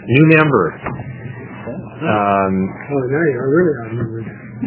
New member. Now you are really outnumbered.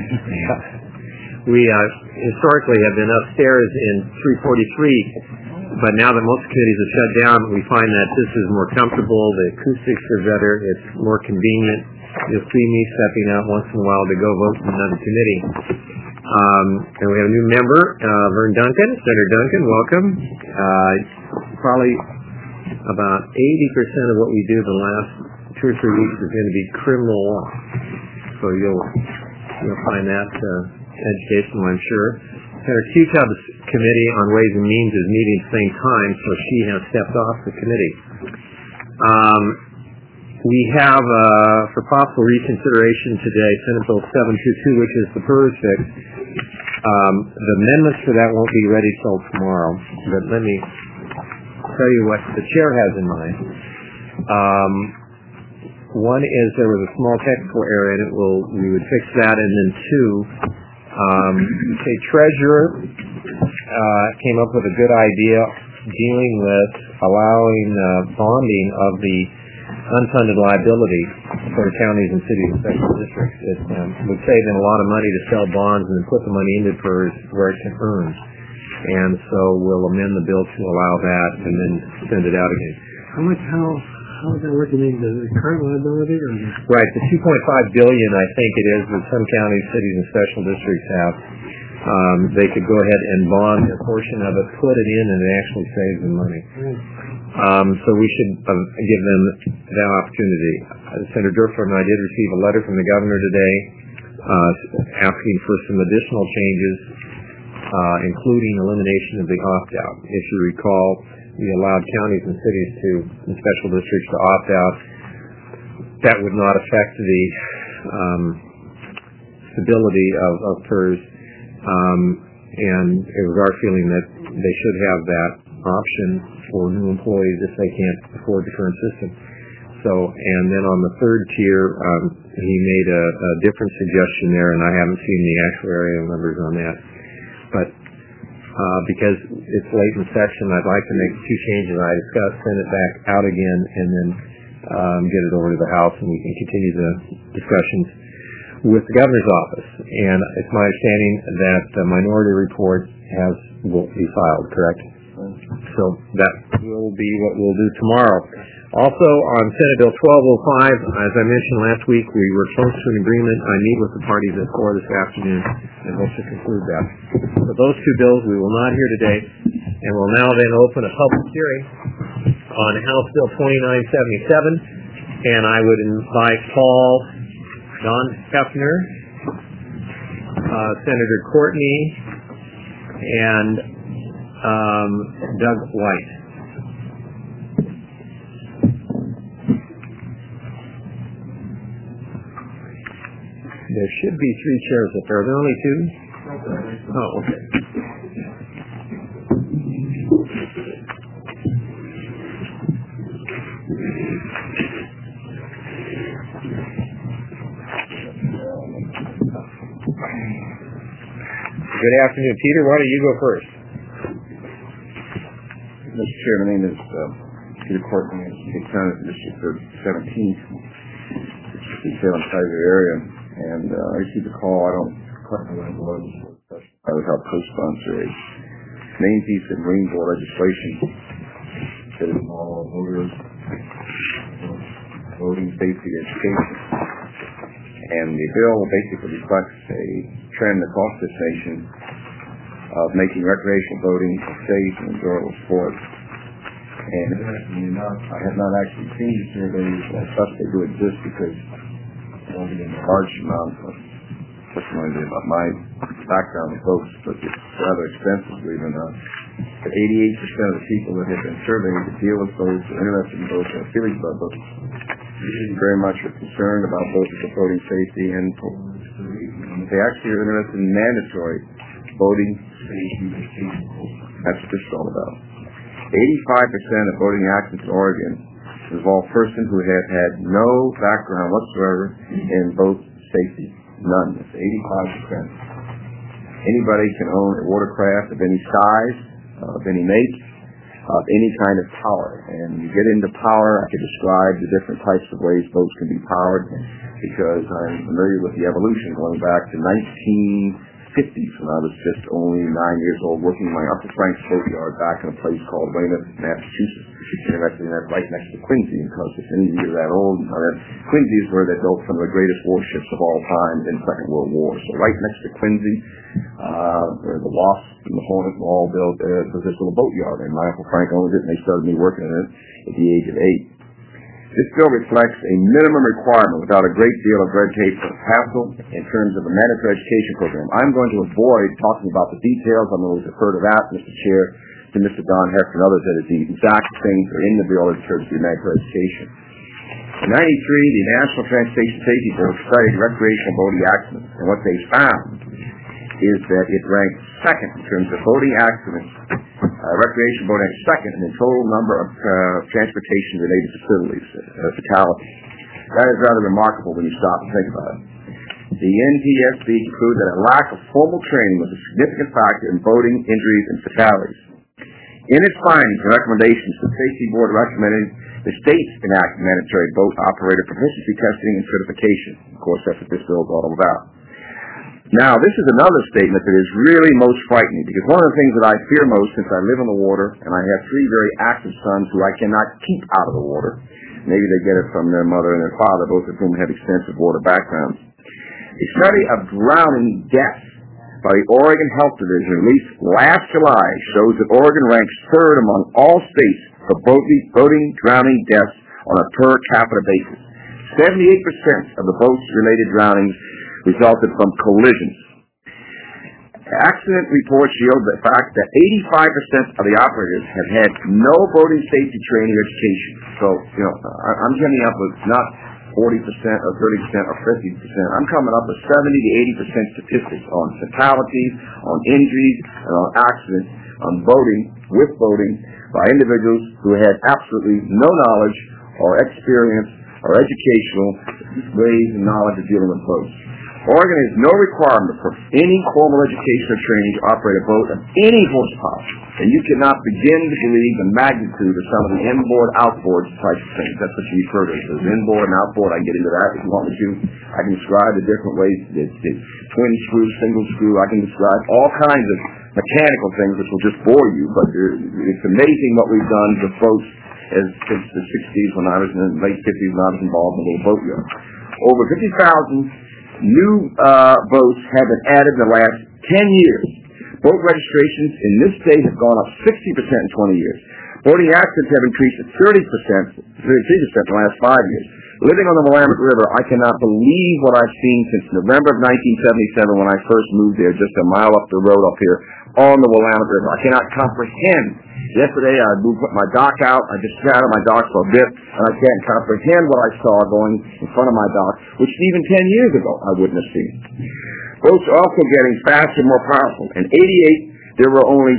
We historically have been upstairs in 343, but now that most committees are shut down, we find that this is more comfortable, the acoustics are better, it's more convenient. You'll see me stepping out once in a while to go vote in another committee. And we have a new member, Vern Duncan. Senator Duncan, welcome. Probably about 80% of what we do the last 2 or 3 weeks is going to be criminal law. So you'll find that educational, I'm sure. Senator Cucub's committee on Ways and Means is meeting at the same time, so she has stepped off the committee. We have, for possible reconsideration today, Senate Bill 722, which is the PERS fix. The amendments for that won't be ready till tomorrow, but let me tell you what the chair has in mind. One is there was a small technical error, and we would fix that, and then two, the treasurer came up with a good idea dealing with allowing bonding of the unfunded liability for counties and cities and special districts. It would save them a lot of money to sell bonds and then put the money into PERS where it can earn. And so we'll amend the bill to allow that and then send it out again. How is that working? The current liability? Or right, the $2.5 billion I think it is that some counties, cities, and special districts have. They could go ahead and bond a portion of it, put it in, and it actually saves them money. So we should give them that opportunity. Senator Durford and I did receive a letter from the governor today asking for some additional changes, including elimination of the opt-out. If you recall, we allowed counties and cities and special districts to opt out. That would not affect the stability of PERS, and it was our feeling that they should have that option for new employees if they can't afford the current system. And then on the third tier, he made a different suggestion there, and I haven't seen the actuarial numbers on that. But because it's late in session, I'd like to make 2 changes I discussed, send it back out again, and then get it over to the House, and we can continue the discussions with the governor's office. And it's my understanding that the minority report will be filed, correct? So that will be what we'll do tomorrow. Also, on Senate Bill 1205, as I mentioned last week, we were close to an agreement. I meet with the parties at 4 this afternoon and hope to conclude that. So those 2 bills we will not hear today, and we'll now then open a public hearing on House Bill 2977, and I would invite Don Hefner, Senator Courtney, and Doug White. There should be 3 chairs up there. Are there only 2? Oh, okay. Good afternoon, Peter. Why don't you go first? Mr. Chair, my name is Peter Courtney. I'm the County District 17, detail inside the area. And I received a call. I don't quite know when it was. I would help co-sponsor a main piece of Marine Corps legislation that involves voters, voting safety education. And the bill basically reflects a trend across this nation of making recreational voting a safe and enjoyable sport. And interestingly enough, I have not actually seen the surveys. I trust they do exist because only in a large amount of testimony about my background with votes, but it's rather expensive, believe it or not. But 88% of the people that have been surveyed that deal with votes or interested in votes or feelings about votes very much are concerned about voting safety, and they actually are interested in mandatory voting safety education. That's what this is all about. 85% of voting accidents in Oregon involve persons who have had no background whatsoever in vote safety. None. It's 85%. Anybody can own a watercraft of any size, of any make, of any kind of power. And you get into power, I could describe the different types of ways boats can be powered because I'm familiar with the evolution going back to 1950s when I was just only 9 years old working in my Upper Franks boatyard back in a place called Weymouth, Massachusetts. And actually that's right next to Quincy, because if any of you are that old, Quincy is where they built some of the greatest warships of all time in the Second World War. So right next to Quincy, where the Wasp and the Hornet were all built, was this little boatyard, and my Uncle Frank owned it, and they started me working in it at the age of 8. This bill reflects a minimum requirement without a great deal of red tape or hassle in terms of a mandatory education program. I'm going to avoid talking about the details. I'm going to defer to that, Mr. Chair, to Mr. Don Heffner and others, that the exact things are in the bill in terms of mandatory education. In 93, the National Transportation Safety Board studied recreational boating accidents, and what they found is that it ranked second in terms of boating accidents. Recreational boating ranked second in the total number of transportation-related fatalities. That is rather remarkable when you stop and think about it. The NTSB concluded that a lack of formal training was a significant factor in boating injuries and fatalities. In its findings and recommendations, the Safety Board recommended the states enact mandatory boat operator proficiency testing and certification. Of course, that's what this bill is all about. Now, this is another statement that is really most frightening, because one of the things that I fear most, since I live in the water and I have 3 very active sons who I cannot keep out of the water, maybe they get it from their mother and their father, both of whom have extensive water backgrounds. A study of drowning deaths by the Oregon Health Division released last July shows that Oregon ranks third among all states for boating drowning deaths on a per capita basis. 78% of the boats-related drownings resulted from collisions. Accident reports yield the fact that 85% of the operators have had no boating safety training or education. So, I'm coming up with not 40% or 30% or 50%. I'm coming up with 70 to 80% statistics on fatalities, on injuries, and on accidents, on with boating by individuals who had absolutely no knowledge or experience or educational ways and knowledge of dealing with boats. Oregon has no requirement for any formal education or training to operate a boat of any horsepower, and you cannot begin to believe the magnitude of some of the inboard, outboard types of things. That's what you refer to. There's inboard and outboard. I can get into that if you want me to. I can describe the different ways. It's twin screw, single screw. I can describe all kinds of mechanical things which will just bore you, but it's amazing what we've done with boats since the 60s when I was in the late 50s when I was involved in a little boatyard. Over 50,000 new boats have been added in the last 10 years. Boat registrations in this state have gone up 60% in 20 years. Boating accidents have increased at 33% in the last 5 years. Living on the Willamette River, I cannot believe what I've seen since November of 1977 when I first moved there, just a mile up the road up here on the Willamette River. I cannot comprehend. Yesterday I put my dock out. I just sat on my dock for a bit, and I can't comprehend what I saw going in front of my dock, which even 10 years ago I wouldn't have seen. Boats are also getting faster and more powerful. In 88, there were only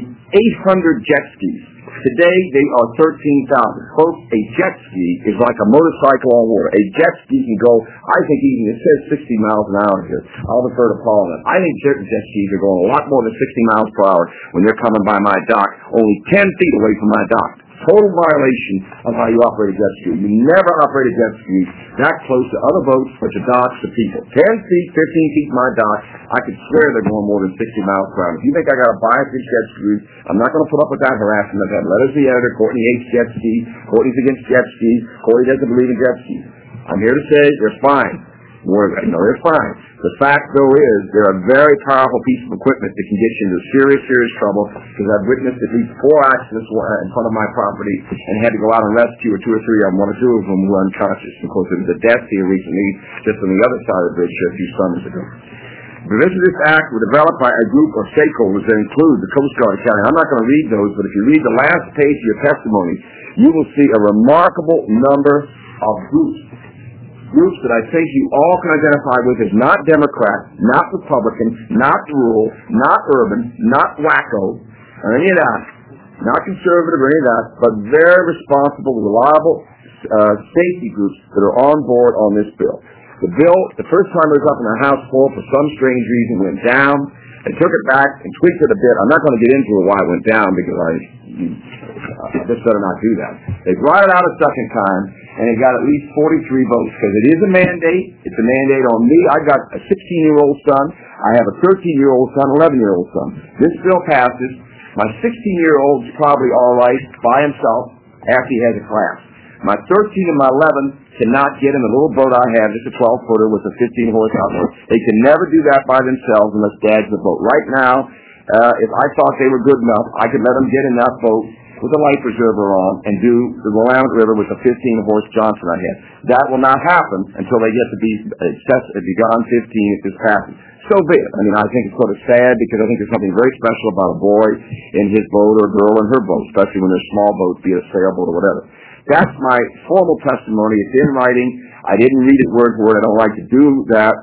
800 jet skis. Today, they are 13,000. Folks, a jet ski is like a motorcycle on water. A jet ski can go, I think even, it says 60 miles an hour here. I'll defer to Paul on that. I think certain jet skis are going a lot more than 60 miles per hour when they're coming by my dock, only 10 feet away from my dock. Total violation of how you operate a jet ski. You never operate a jet ski that close to other boats or to docks to people. 10 feet, 15 feet from my dock, I could swear they're going more than 60 miles per hour. If you think I got a bias against jet skis, I'm not going to put up with that harassment. I've had letters to the editor. Courtney hates jet skis. Courtney's against jet skis. Courtney doesn't believe in jet skis. I'm here to say they're fine. They're fine. The fact, though, is they're a very powerful piece of equipment that can get you into serious, serious trouble, because I've witnessed at least 4 accidents in front of my property and had to go out and rescue 2 or 3 of them. 1 or 2 of them were unconscious. Of course, there was a death here recently, just on the other side of the bridge a few summers ago. The rest of this act was developed by a group of stakeholders that include the Coast Guard Academy. I'm not going to read those, but if you read the last page of your testimony, you will see a remarkable number of groups that I think you all can identify with as not Democrat, not Republican, not rural, not urban, not wacko, or any of that, not conservative or any of that, but very responsible, reliable safety groups that are on board on this bill. The bill, the first time it was up in the House floor, for some strange reason, went down. They took it back and tweaked it a bit. I'm not going to get into why it went down because I just better not do that. They brought it out a second time, and it got at least 43 votes because it is a mandate. It's a mandate on me. I got a 16-year-old son. I have a 13-year-old son, 11-year-old son. This bill passes. My 16-year-old's probably all right by himself after he has a class. My 13 and my 11 cannot get in the little boat I have, just a 12-footer with a 15-horse outboard. They can never do that by themselves unless Dad's the boat. Right now, if I thought they were good enough, I could let them get in that boat with a life preserver on and do the Willamette River with the 15-horse Johnson I had. That will not happen until they get to be beyond 15 if this passes. So be it. I mean, I think it's sort of sad because I think there's something very special about a boy in his boat or a girl in her boat, especially when they're small boats, be it a sailboat or whatever. That's my formal testimony. It's in writing. I didn't read it word for word. I don't like to do that.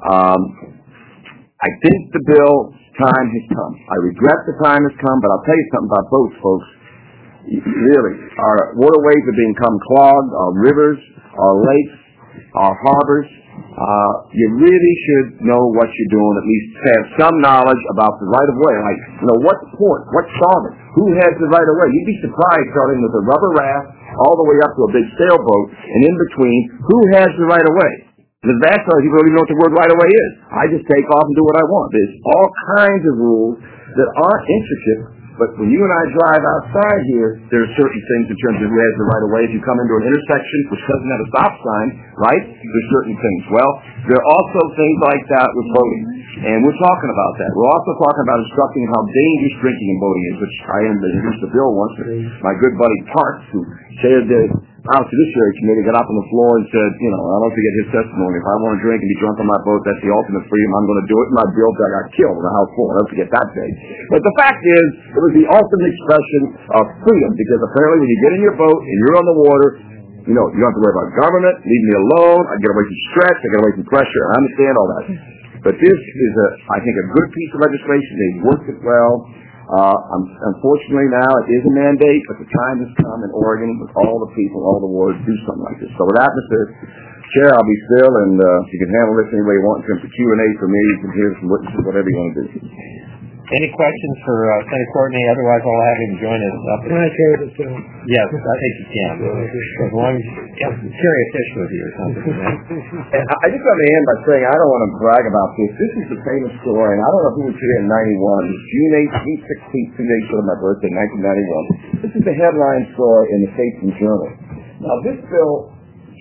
I think the bill time has come. I regret the time has come, but I'll tell you something about boats, folks. Really, our waterways are become clogged, our rivers, our lakes, our harbors. You really should know what you're doing, at least have some knowledge about the right-of-way. Like, what's port, what's starboard, who has the right-of-way. You'd be surprised starting with a rubber raft all the way up to a big sailboat, and in between, who has the right-of-way? The vast majority of people don't even know what the word right-of-way is. I just take off and do what I want. There's all kinds of rules that aren't intricate, but when you and I drive outside here, there are certain things in terms of who has the right-of-way. If you come into an intersection which doesn't have a stop sign, right, there's certain things. Well, there are also things like that with boating, and we're talking about that. We're also talking about instructing how dangerous drinking and boating is, which I introduced the bill once. My good buddy Parks, who chaired the House Judiciary Committee, got up on the floor and said, I'll not forget his testimony. If I want to drink and be drunk on my boat, that's the ultimate freedom. I'm going to do it. And my bill got killed in the House floor. I'll never forget that day. But the fact is, it was the ultimate expression of freedom, because apparently when you get in your boat and you're on the water, you don't have to worry about government, leave me alone, I get away from stress, I get away from pressure. I understand all that. But this is, I think, a good piece of legislation. They've worked it well. Unfortunately now it is a mandate, but the time has come in Oregon with all the people, all the wards, to do something like this. So with that, Mr. Chair, I'll be still, and you can handle this any way you want in terms of Q&A for me. You can hear some witnesses, whatever you want to do. Any questions for Senator Courtney? Otherwise, I'll have him join us up. Can I carry this bill? Yes, I think you can. As long as you carry a fish with you or something. And I just want to end by saying I don't want to brag about this. This is the famous story, and I don't know who was here in 91. It's June 16th, 2 days before my birthday, 1991. This is the headline story in the Statesman Journal. Now, this bill,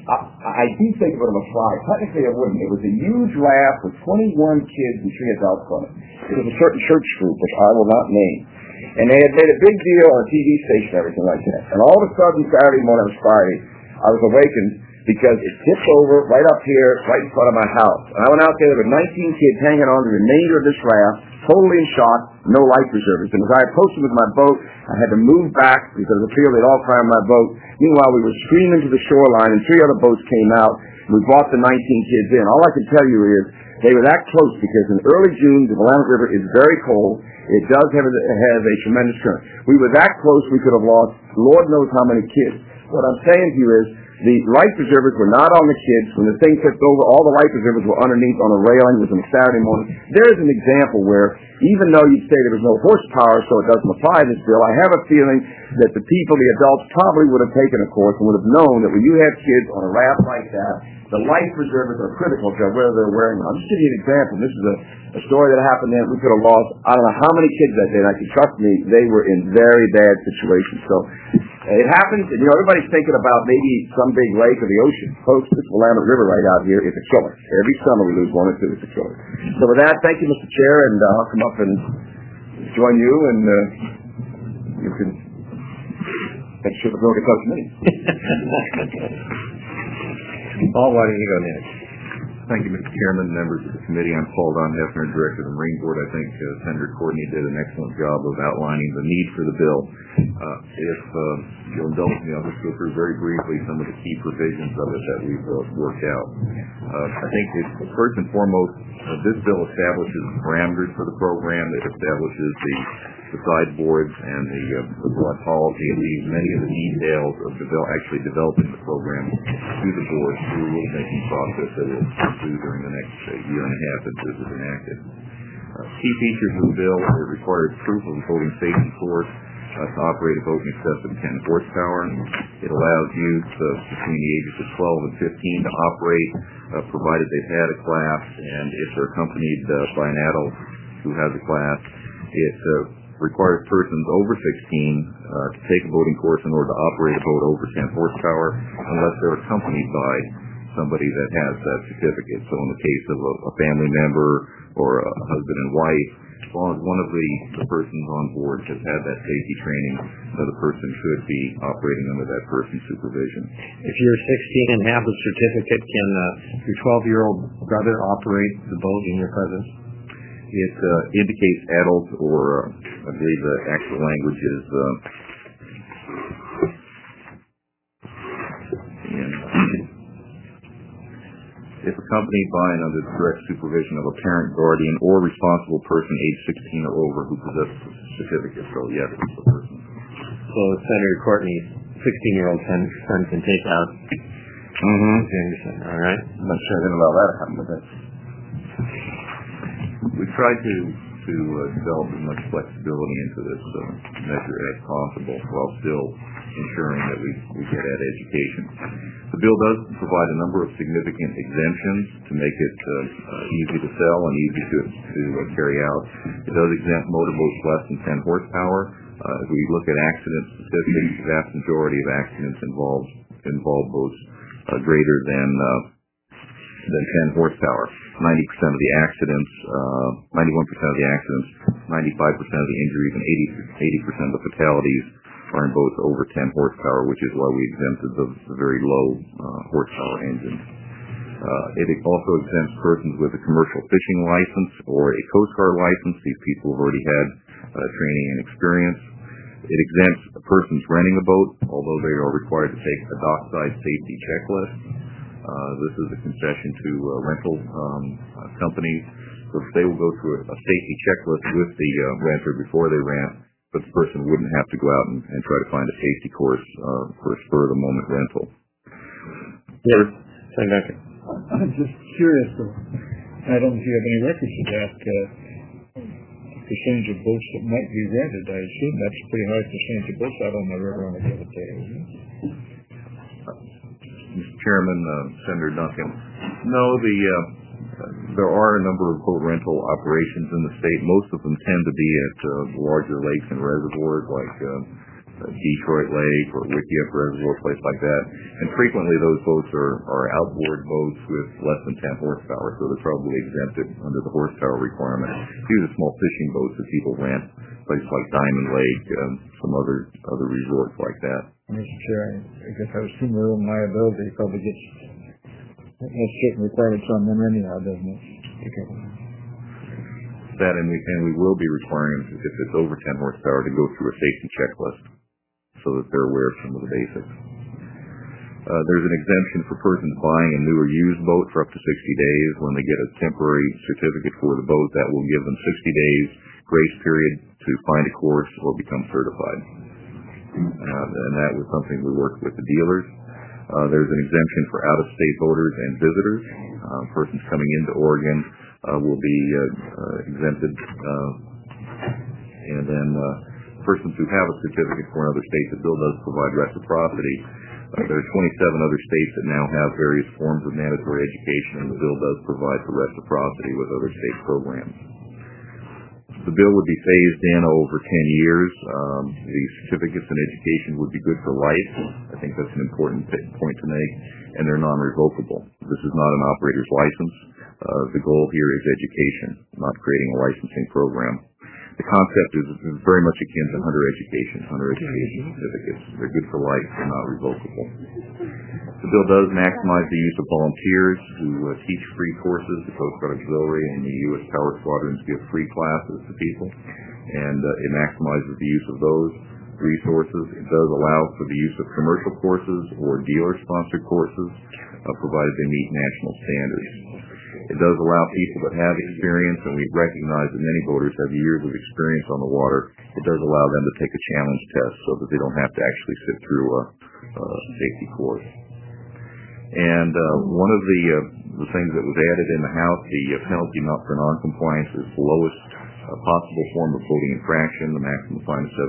I do think of it as a fly. Technically, it wouldn't. It was a huge raft with 21 kids and 3 adults on it. It was a certain church group, which I will not name. And they had made a big deal on a TV station and everything like that. And all of a sudden, Saturday morning, it was Friday, I was awakened because it tipped over right up here, right in front of my house. And I went out there with 19 kids hanging on the remainder of this raft, totally in shock, no life preservers. And as I approached them with my boat, I had to move back because of the fear they'd all climb my boat. Meanwhile, we were screaming to the shoreline, and 3 other boats came out. We brought the 19 kids in. All I can tell you is they were that close because in early June, the Willamette River is very cold. It does have a tremendous current. We were that close we could have lost Lord knows how many kids. What I'm saying to you is the life preservers were not on the kids. When the thing tipped over, all the life preservers were underneath on a railing. It was on a Saturday morning. There's an example where, even though you'd say there was no horsepower, so it doesn't apply to this bill, I have a feeling that the people, the adults, probably would have taken a course and would have known that when you have kids on a raft like that, the life preservers are critical to whether they're wearing them. I'll just give you an example. This is a story that happened then. We could have lost, I don't know how many kids that day, and I can trust me, they were in very bad situations. So it happens, and everybody's thinking about maybe some big lake or the ocean. Folks, this Willamette River right out here is a killer. Every summer we lose 1 or 2. It's a killer. So with that, thank you, Mr. Chair, and I'll come up and join you, and you can make sure the bill gets up to me. Paul, why don't you go next? Thank you, Mr. Chairman, members of the committee. I'm Paul Don Hefner, Director of the Marine Board. I think Senator Courtney did an excellent job of outlining the need for the bill. If you'll indulge me, I'll just go through very briefly some of the key provisions of it that we've worked out. I think first and foremost, this bill establishes parameters for the program. It establishes the sideboards and the broad policy and leaves many of the details of the bill actually developing the program to the board through a rulemaking process that will pursue during the next year and a half as this is enacted. Key features of the bill: it requires proof of a boating safety course to operate a boat in excess of 10 horsepower. It allows youth between the ages of 12 and 15 to operate, provided they've had a class, and if they're accompanied by an adult who has a class. It requires persons over 16 to take a boating course in order to operate a boat over 10 horsepower, unless they're accompanied by somebody that has that certificate. So in the case of a family member or a husband and wife, as long as one of the persons on board has had that safety training, the person should be operating under that person's supervision. If you're 16 and have the certificate, can your 12-year-old brother operate the boat in your presence? It indicates adult, or I believe the actual language is if accompanied by and under the direct supervision of a parent, guardian, or responsible person age 16 or over who possesses a certificate. So yes, it's the person. So Senator Courtney's 16-year-old son can take out Anderson, all right? I'm not sure I didn't allow that to happen, but that's... We tried to develop as much flexibility into this measure as possible while still ensuring that we get at education. The bill does provide a number of significant exemptions to make it easy to sell and easy to carry out. It does exempt motorboats less than 10 horsepower. If we look at accident statistics, the vast majority of accidents involve boats greater than 10 horsepower. 90% of the accidents, 91% of the accidents, 95% of the injuries, and 80% of the fatalities are in boats over 10 horsepower, which is why we exempted the very low horsepower engines. It also exempts persons with a commercial fishing license or a Coast Guard license. These people have already had training and experience. It exempts persons renting a boat, although they are required to take a dockside safety checklist. This is a concession to rental companies. So they will go through a safety checklist with the renter before they rent, but the person wouldn't have to go out and try to find a safety course for a spur-of-the-moment rental. Yes, Senator. I'm just curious, I don't know if you have any records of that percentage of boats that might be rented. I assume that's a pretty high percentage of boats out on the river on a given day, isn't it? Mr. Chairman, Senator Duncan, no, there are a number of boat rental operations in the state. Most of them tend to be at larger lakes and reservoirs like Detroit Lake or Wickiup Reservoir, a place like that. And frequently those boats are outboard boats with less than 10 horsepower, so they're probably exempted under the horsepower requirement. These are small fishing boats that people rent, places like Diamond Lake, some other resorts like that. Mr. Chair, I guess I would assume their own liability probably has certain requirements on them anyhow, doesn't it? Okay. That, and we will be requiring, if it's over 10 horsepower, to go through a safety checklist so that they're aware of some of the basics. There's an exemption for persons buying a new or used boat for up to 60 days. When they get a temporary certificate for the boat, that will give them 60 days grace period to find a course or become certified. And that was something we worked with the dealers. There's an exemption for out-of-state voters and visitors. Persons coming into Oregon will be exempted. And then persons who have a certificate for another state, the bill does provide reciprocity. There are 27 other states that now have various forms of mandatory education, and the bill does provide for reciprocity with other state programs. The bill would be phased in over 10 years. The certificates in education would be good for life. I think that's an important point to make, and they're non-revocable. This is not an operator's license. The goal here is education, not creating a licensing program. The concept is very much akin to hunter education certificates. They're good for life. They're not revocable. The bill does maximize the use of volunteers who teach free courses. The Coast Guard Auxiliary and the U.S. Power Squadrons give free classes to people, and it maximizes the use of those resources. It does allow for the use of commercial courses or dealer-sponsored courses, provided they meet national standards. It does allow people that have experience, and we recognize that many boaters have years of experience on the water. It does allow them to take a challenge test so that they don't have to actually sit through a safety course. And one of the things that was added in the House, the penalty not for noncompliance is the lowest possible form of voting infraction. The maximum fine is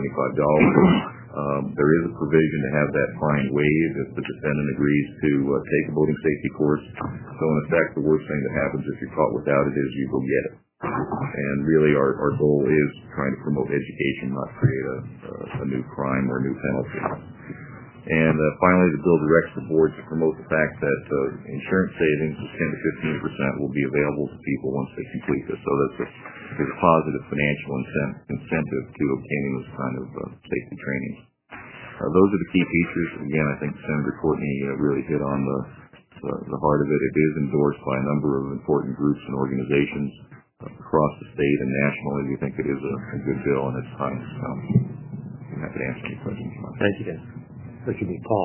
$75. There is a provision to have that fine waived if the defendant agrees to take a voting safety course. So in effect, the worst thing that happens if you're caught without it is you go get it. And really our goal is trying to promote education, not create a new crime or a new penalty. And finally, the bill directs the board to promote the fact that insurance savings of 10 to 15% will be available to people once they complete this. So there's a positive financial incentive to obtaining this kind of safety training. Those are the key features. Again, I think Senator Courtney really hit on the heart of it. It is endorsed by a number of important groups and organizations across the state and nationally. We think it is a good bill, and it's time to come. I'm happy to answer any questions. Thank you, Dan. Richard B. Paul.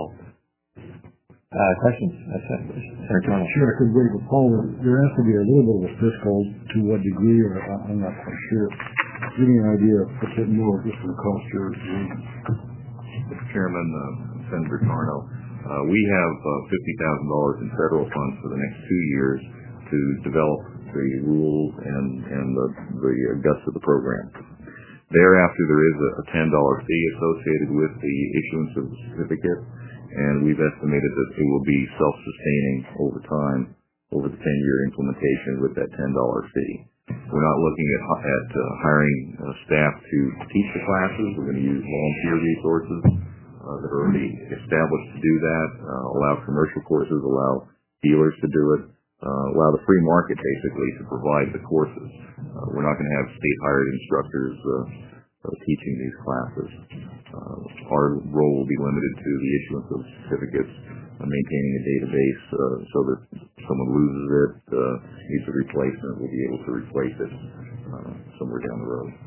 Questions? Senator Turner. Sure, I could agree with Paul. There has to be a little bit of a fiscal to what degree, or I'm not quite sure. Give me an idea of a bit more just for the cost you're using. Mr. Chairman, Senator Tarno, we have $50,000 in federal funds for the next 2 years to develop the rules and the guts of the program. Thereafter, there is a $10 fee associated with the issuance of the certificate, and we've estimated that it will be self-sustaining over time, over the 10-year implementation with that $10 fee. We're not looking at hiring staff to teach the classes. We're going to use volunteer resources that are already established to do that, allow commercial courses, allow dealers to do it, allow the free market basically to provide the courses. We're not going to have state-hired instructors teaching these classes. Our role will be limited to the issuance of certificates, maintaining a database so that if someone loses it, needs a replacement, we'll be able to replace it somewhere down the road.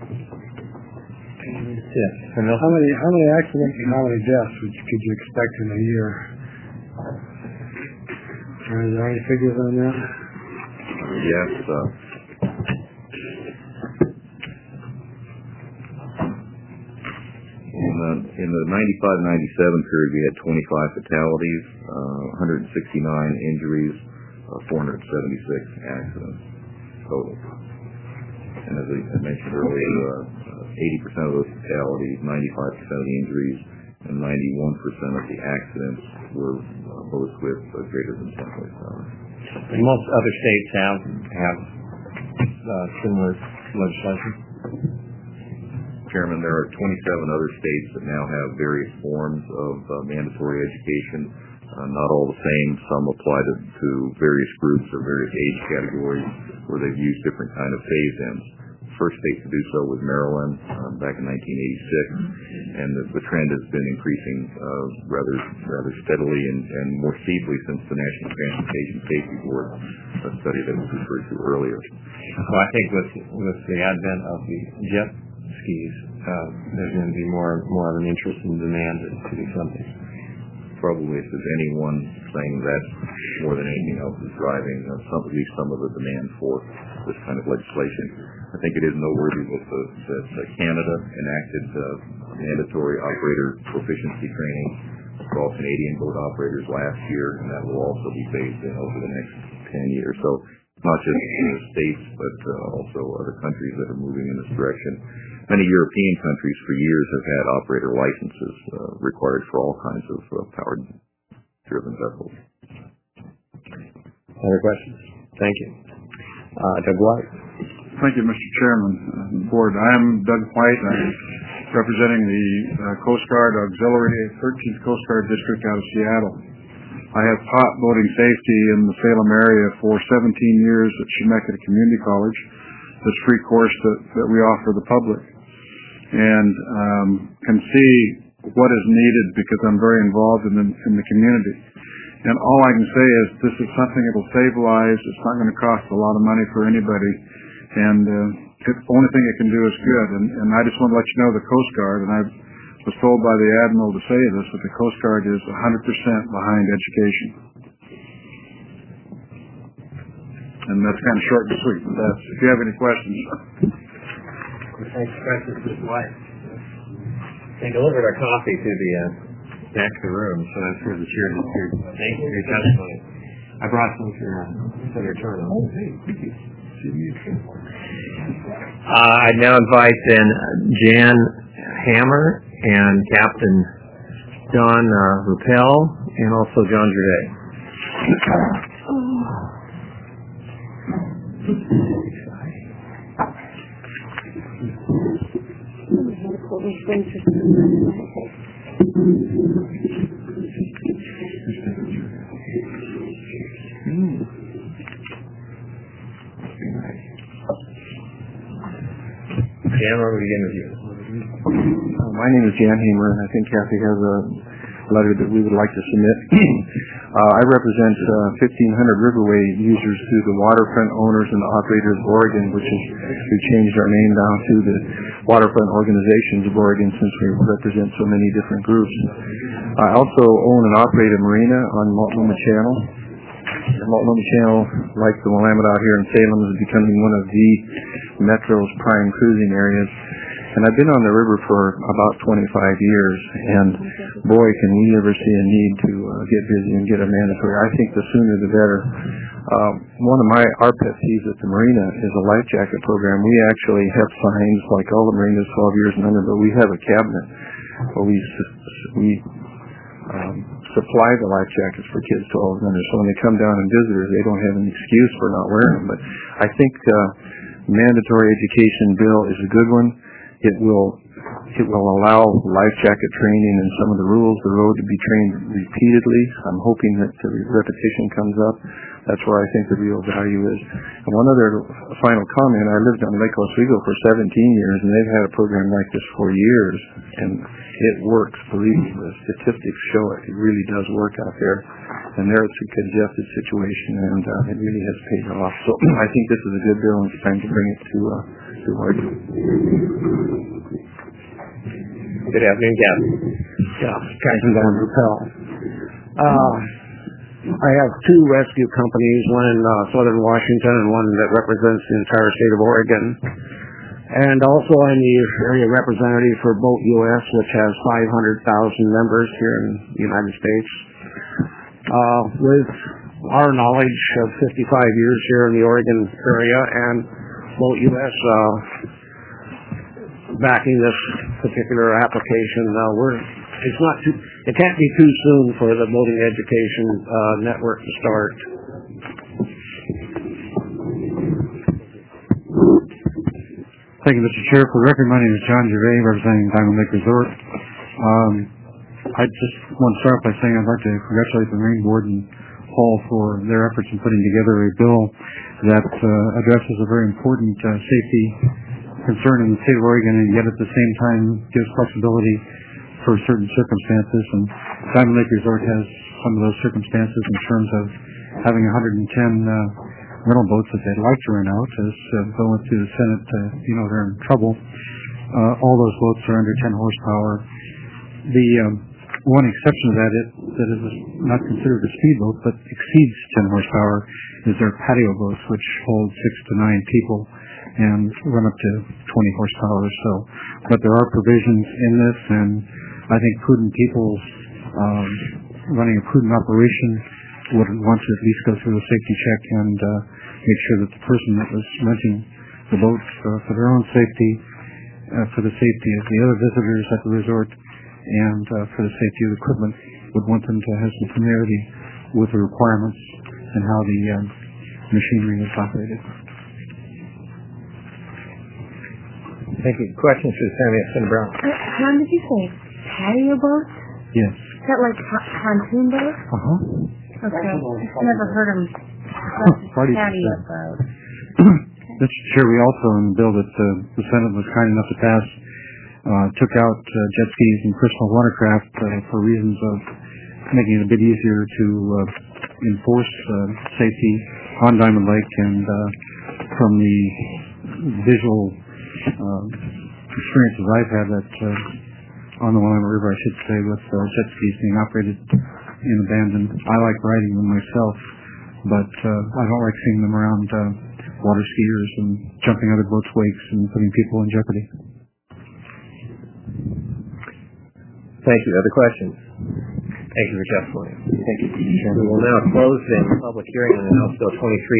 Yes. How many accidents and how many deaths could you expect in a year? Are there any figures on that? Yes. In the 95-97 period, we had 25 fatalities, 169 injuries, 476 accidents total. And as I mentioned earlier, 80% of those fatalities, 95% of the injuries, and 91% of the accidents were both with greater than 10 horsepower. And most other states have similar legislation. Chairman, there are 27 other states that now have various forms of mandatory education. Not all the same. Some apply to various groups or various age categories where they've used different kind of phase-ins. The first state to do so was Maryland back in 1986, and the trend has been increasing rather steadily and more steeply since the National Transportation Safety Board study that was referred to earlier. So I think with the advent of the jet skis, there's going to be more of an interest and demand to do something. Probably if there's anyone saying that more than anything else is driving at least some of the demand for this kind of legislation. I think it is noteworthy that Canada enacted mandatory operator proficiency training for all Canadian boat operators last year, and that will also be phased in over the next 10 years. So not just states, but also other countries that are moving in this direction. Many European countries for years have had operator licenses required for all kinds of powered-driven vessels. Other questions? Thank you. Doug White. Thank you, Mr. Chairman. Board. I am Doug White. I'm representing the Coast Guard Auxiliary 13th Coast Guard District out of Seattle. I have taught boating safety in the Salem area for 17 years at Chemeketa Community College. This free course that we offer the public, and can see what is needed because I'm very involved in the community. And all I can say is this is something that will save lives. It's not going to cost a lot of money for anybody, and the only thing it can do is good. And I just want to let you know the Coast Guard, and I was told by the Admiral to say this, that the Coast Guard is 100% behind education. And that's kind of short and sweet. But if you have any questions. Thanks, Mr. White. They delivered our coffee to the back of the room, so I'm sure the chair is here. Thank you for your testimony. I brought some for Senator Turner. Oh, hey, thank you. I now invite then Jan Hammer and Captain Don Rappel and also John Gervais. Jan, where we begin with you? My name is Jan Hamer, and I think Kathy has a letter that we would like to submit. I represent 1,500 Riverway users through the Waterfront Owners and Operators of Oregon, which is, we've changed our name now to the Waterfront Organizations of Oregon since we represent so many different groups. I also own and operate a marina on Multnomah Channel. The Multnomah Channel, like the Willamette out here in Salem, is becoming one of the Metro's prime cruising areas. And I've been on the river for about 25 years, and boy, can we ever see a need to get busy and get a mandatory. I think the sooner the better. One of our pet peeves at the marina is a life jacket program. We actually have signs like all the marinas 12 years and under, but we have a cabinet where we supply the life jackets for kids 12 and under. So when they come down and visitors, they don't have an excuse for not wearing them. But I think mandatory education bill is a good one. It will allow life jacket training and some of the rules of the road to be trained repeatedly. I'm hoping that the repetition comes up. That's where I think the real value is. And one other final comment, I lived on Lake Oswego for 17 years, and they've had a program like this for years, and it works. Believe me, the statistics show it. It really does work out there. And there it's a congested situation, and it really has paid off. So I think this is a good bill, and it's time to bring it to Oregon. Good afternoon, Captain. Yeah, Captain Don Rappel. I have two rescue companies, one in southern Washington and one that represents the entire state of Oregon. And also I'm the area representative for Boat US, which has 500,000 members here in the United States. With our knowledge of 55 years here in the Oregon area and Boat US backing this particular application, it can't be too soon for the boating education network to start. Thank you, Mr. Chair. For the record, my name is John Gervais, representing Diamond Lake Resort. I just want to start by saying I'd like to congratulate the Marine Board and Paul for their efforts in putting together a bill that addresses a very important safety concern in the state of Oregon, and yet at the same time gives flexibility for certain circumstances. And Diamond Lake Resort has some of those circumstances in terms of having 110 rental boats that they'd like to rent out. As Bill went through the Senate, they're in trouble. All those boats are under 10 horsepower. The one exception to that is not considered a speedboat, but exceeds 10 horsepower, is their patio boats, which hold 6 to 9 people and run up to 20 horsepower or so. But there are provisions in this, and I think prudent people running a prudent operation would want to at least go through a safety check and make sure that the person that was renting the boat for their own safety, for the safety of the other visitors at the resort, and for the safety of the equipment, would want them to have some familiarity with the requirements and how the machinery is operated. Thank you. Questions for Senator Brown? John, did you say patio boats? Yes. Is that like pontoon boats? Uh-huh. Okay. I've never heard them. Patio boat. Mr. Chair, we also, in the bill that the Senate was kind enough to pass, took out jet skis and personal watercraft for reasons of making it a bit easier to enforce safety on Diamond Lake, and from the visual experiences I've had on the Willamette River, I should say, with jet skis being operated in abandoned. I like riding them myself, but I don't like seeing them around water skiers and jumping other boats' wakes and putting people in jeopardy. Thank you. Other questions? Thank you for testifying. Thank you. We will now close the public hearing on House Bill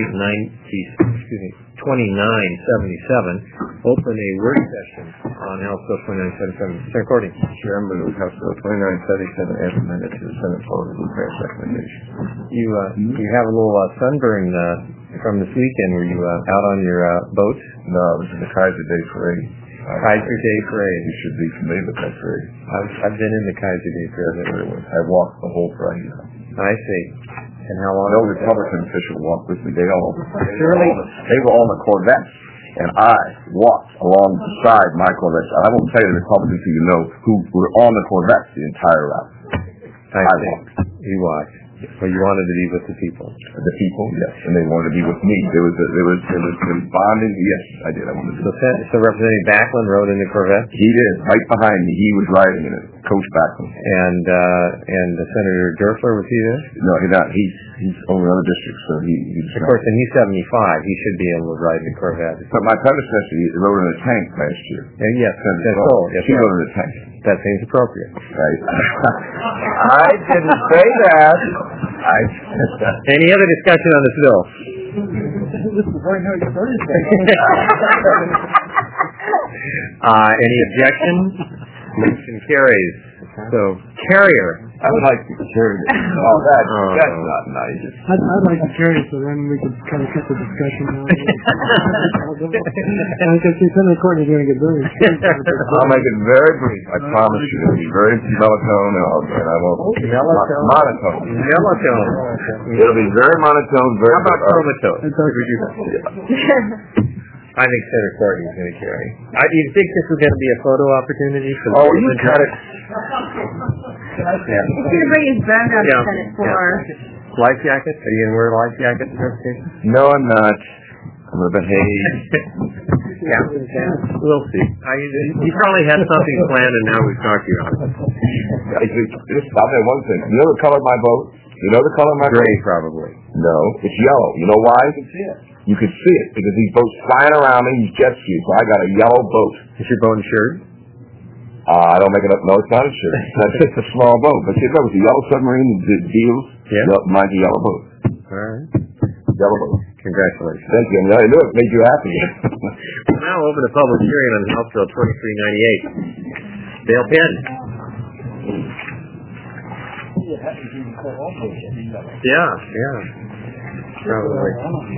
2977. Open a work session on House Bill 2977. Senator Courtney. Chairman, move House Bill 2977 as amended to the Senate floor to pass recommendation. You have a little sunburn from this weekend. Were you out on your boat? No, it was in the Kaiser Day Parade. Kaiser Day Parade. You should be familiar with that parade. I've been in the Kaiser Day Parade. I walked the whole parade. I see. And how long? No Republican official walked with me. They were on the Corvettes, and I walked along beside my Corvettes. I won't tell you the Republicans who you know who were on the Corvettes the entire route. I walked. You walked. So you wanted to be with the people. The people, yes, and they wanted to be with me. There was bonding. Yes, I did. I wanted to. So Representative Backlund rode in the Corvette. He did, right behind me. He was riding in it, Coach Backlund. And Senator Dörfler, was he there? No, he's not. He's over another district, so he's. Of course, and he's 75. He should be able to ride the Corvette. But my predecessor, he rode in a tank last year. Yes, that's all. Yes, he rode in a tank. That seems appropriate. Right. I didn't say that. Any other discussion on this bill? This is very nice Thursday. Any objections? Motion carries. So, Carrier. I would like to carry it. Oh, that's not nice. I'd like to carry it so then we could kind of cut the discussion down. I can see Senator Courtney doing it very I'll make it very brief. I promise you. It'll be very monotone, and I won't. Monotone. It'll be very monotone. Very. How about chromatone? I think Senator Courtney is going to carry. Do you think this is going to be a photo opportunity? You cut it. He's going to bring his bag out to Senate floor. Life jacket? Are you going to wear a life jacket in presentation? No, I'm not. I'm going to behave. We'll see. You probably had something planned, and now we've talked to you on it. I'll tell you one thing. You know the color of my boat? You know the color of my boat? Gray, probably. No, it's yellow. You know why? You can see it. You can see it because these boats flying around me, these jet skis. So I got a yellow boat. Is your boat insured? I don't make it up. No, it's not insured. That's just a small boat. But you know, it's a yellow submarine that deals. Yeah. Mine's a yellow boat. All right. Yellow boat. Congratulations. Thank you. I knew it made you happy. We'll now open a public hearing on House Bill 2398. Dale Penn. Yeah. Probably.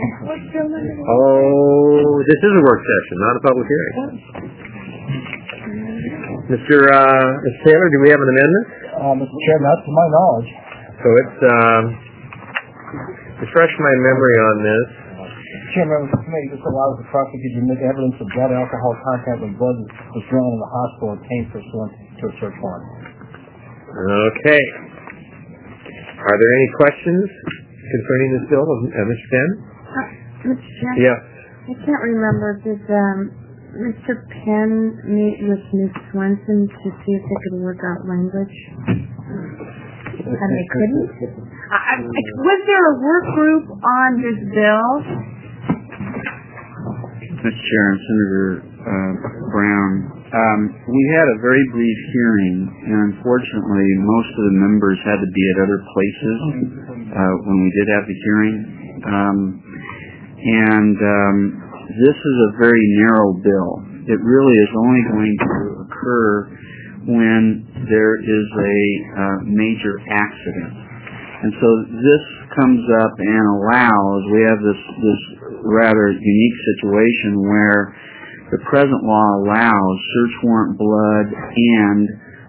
This is a work session, not a public hearing. Mr. Taylor, do we have an amendment? Mr. Chairman, not to my knowledge. So it's, refresh my memory on this. Chairman, the committee just allows the prosecutor to make evidence of blood alcohol content when blood was drawn in the hospital obtained pursuant to a search warrant. Okay. Are there any questions concerning this bill, Mr. Penn? Mr. Chairman? Yes. I can't remember. Did Mr. Penn meet with Ms. Swenson to see if they could work out language? And they couldn't? Was there a work group on this bill? Mr. Chair and Senator Brown, we had a very brief hearing, and unfortunately most of the members had to be at other places when we did have the hearing. This is a very narrow bill. It really is only going to occur when there is a major accident. And so this comes up and allows, we have this rather unique situation where the present law allows search warrant blood and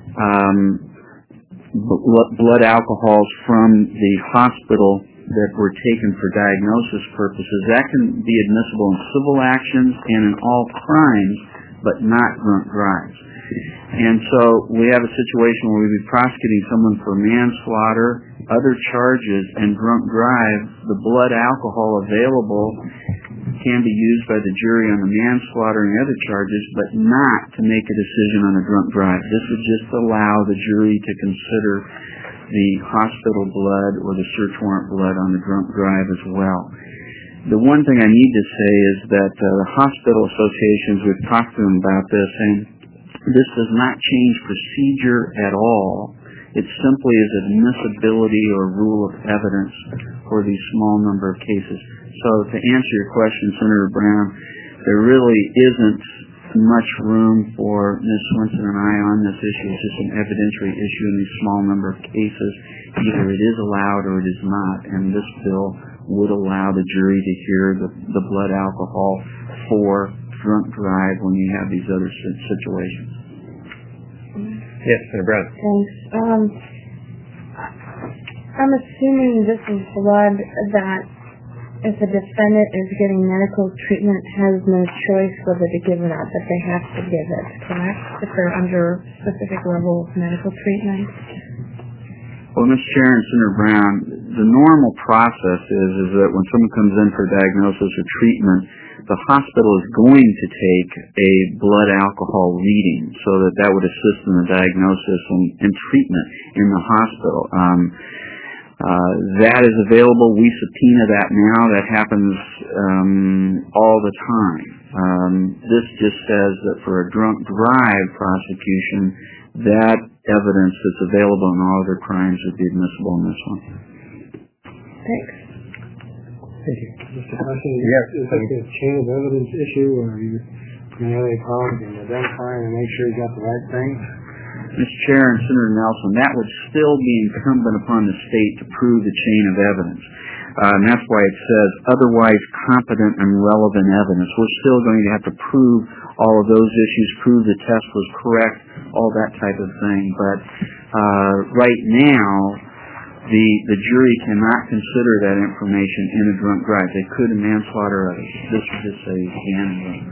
blood alcohols from the hospital that were taken for diagnosis purposes. That can be admissible in civil actions and in all crimes, but not drunk drives. And so we have a situation where we'd be prosecuting someone for manslaughter, other charges, and drunk drive. The blood alcohol available can be used by the jury on the manslaughter and other charges, but not to make a decision on a drunk drive. This would just allow the jury to consider the hospital blood or the search warrant blood on the drunk drive as well. The one thing I need to say is that the hospital associations, we've talked to them about this, and this does not change procedure at all. It simply is admissibility or rule of evidence for these small number of cases. So to answer your question, Senator Brown, there really isn't much room for Ms. Swenson and I on this issue. It's just an evidentiary issue in these small number of cases. Either it is allowed or it is not, and this bill would allow the jury to hear the blood alcohol for drunk drive when you have these other situations. Yes, Senator Brown. Thanks. I'm assuming this is blood that if a defendant is getting medical treatment has no choice whether to give it up, but they have to give it, correct? If they're under a specific level of medical treatment? Well, Mr. Chair and Senator Brown, the normal process is that when someone comes in for diagnosis or treatment, the hospital is going to take a blood alcohol reading so that would assist in the diagnosis and treatment in the hospital. That is available. We subpoena that now. That happens all the time. This just says that for a drunk drive prosecution, that evidence that's available in all other crimes would be admissible in this one. Thanks. Thank you. Mr. Carson, Yes. is that a chain of evidence issue, or are you going to have any problems in identifying and make sure you got the right thing? Mr. Chair and Senator Nelson, that would still be incumbent upon the state to prove the chain of evidence. And that's why it says otherwise competent and relevant evidence. We're still going to have to prove all of those issues, prove the test was correct, all that type of thing. But right now, the jury cannot consider that information in a drunk drive. They could in manslaughter or others. This would just say can.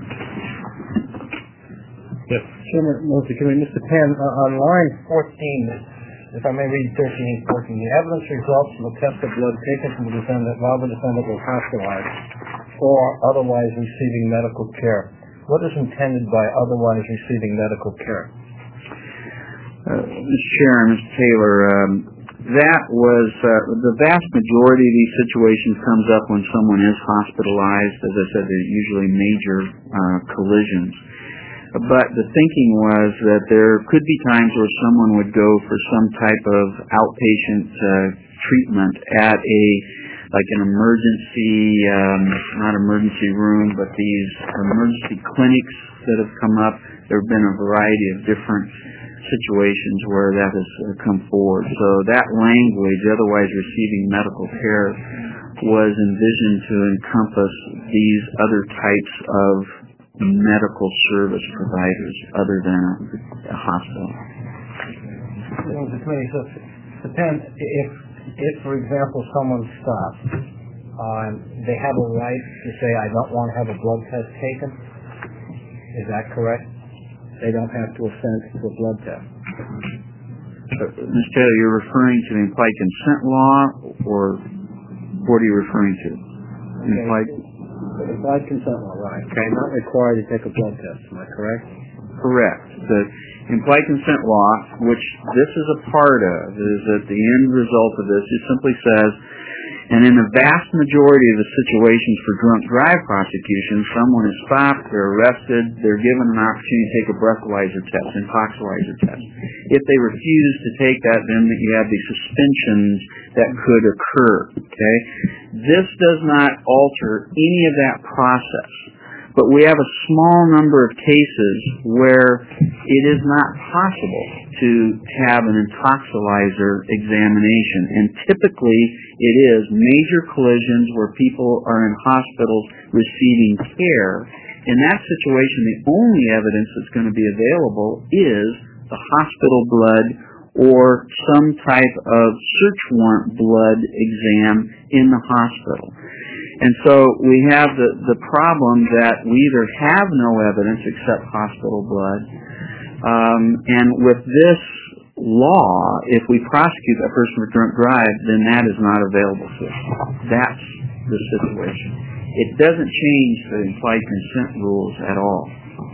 Yes. Chairman, Mr. Penn, on line 14, if I may read 13 and 14, the evidence results from a test of blood taken from the defendant while the defendant was hospitalized or otherwise receiving medical care. What is intended by otherwise receiving medical care? Mr. Chair and Mr. Taylor, that was the vast majority of these situations comes up when someone is hospitalized. As I said, they're usually major collisions. But the thinking was that there could be times where someone would go for some type of outpatient treatment at an emergency, not emergency room, but these emergency clinics that have come up. There have been a variety of different situations where that has come forward. So that language, otherwise receiving medical care, was envisioned to encompass these other types of medical service providers other than a hospital. Mr. Committee, so depends if, for example, someone stops, they have a right to say, I don't want to have a blood test taken. Is that correct? They don't have to assent to a blood test. Ms. Taylor, you're referring to the implied consent law, or what are you referring to? Implied consent law, right. Okay, not required to take a blood test, am I correct? Correct. The implied consent law, which this is a part of, is that the end result of this, it simply says, and in the vast majority of the situations for drunk drive prosecution, someone is stopped, they're arrested, they're given an opportunity to take a breathalyzer test, an intoxilizer test. If they refuse to take that, then you have the suspensions that could occur. Okay? This does not alter any of that process. But we have a small number of cases where it is not possible to have an intoxilizer examination. And typically it is major collisions where people are in hospitals receiving care. In that situation, the only evidence that's going to be available is the hospital blood or some type of search warrant blood exam in the hospital. And so we have the problem that we either have no evidence except hospital blood, and with this law, if we prosecute that person for drunk drive, then that is not available to us. That's the situation. It doesn't change the implied consent rules at all.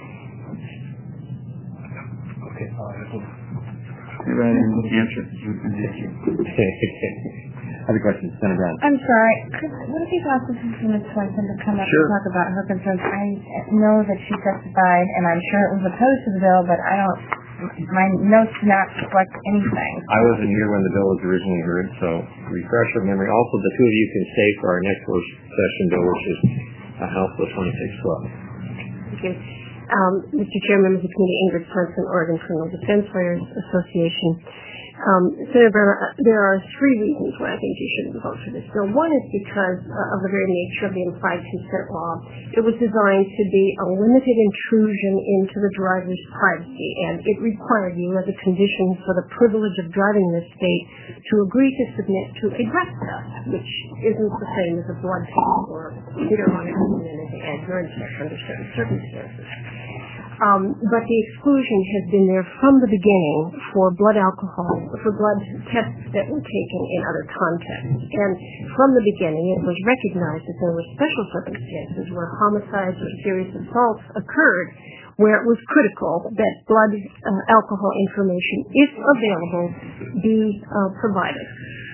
Okay, Anybody have an answer? I have a question, Senator Brown. I'm sorry. What if you got this from Ms. Swenson to come up and talk about her concerns? I know that she testified, and I'm sure it was opposed to the bill, but I don't My notes do not reflect anything. I wasn't here when the bill was originally heard, so refresh your memory. Also, the two of you can stay for our next work session bill, which is House Bill 2612. Thank you. Mr. Chair, members of the committee, Ingrid Swenson, Oregon Criminal Defense Lawyers Association. Senator Brown, there are three reasons why I think you shouldn't vote for this bill. One is because of the very nature of the implied consent law. It was designed to be a limited intrusion into the driver's privacy, and it required you as a condition for the privilege of driving in this state to agree to submit to a breath test, which isn't the same as a blood test or either one of them in an urine check under certain circumstances. But the exclusion has been there from the beginning for blood tests that were taken in other contexts. And from the beginning, it was recognized that there were special circumstances where homicides or serious assaults occurred where it was critical that blood alcohol information, if available, be provided.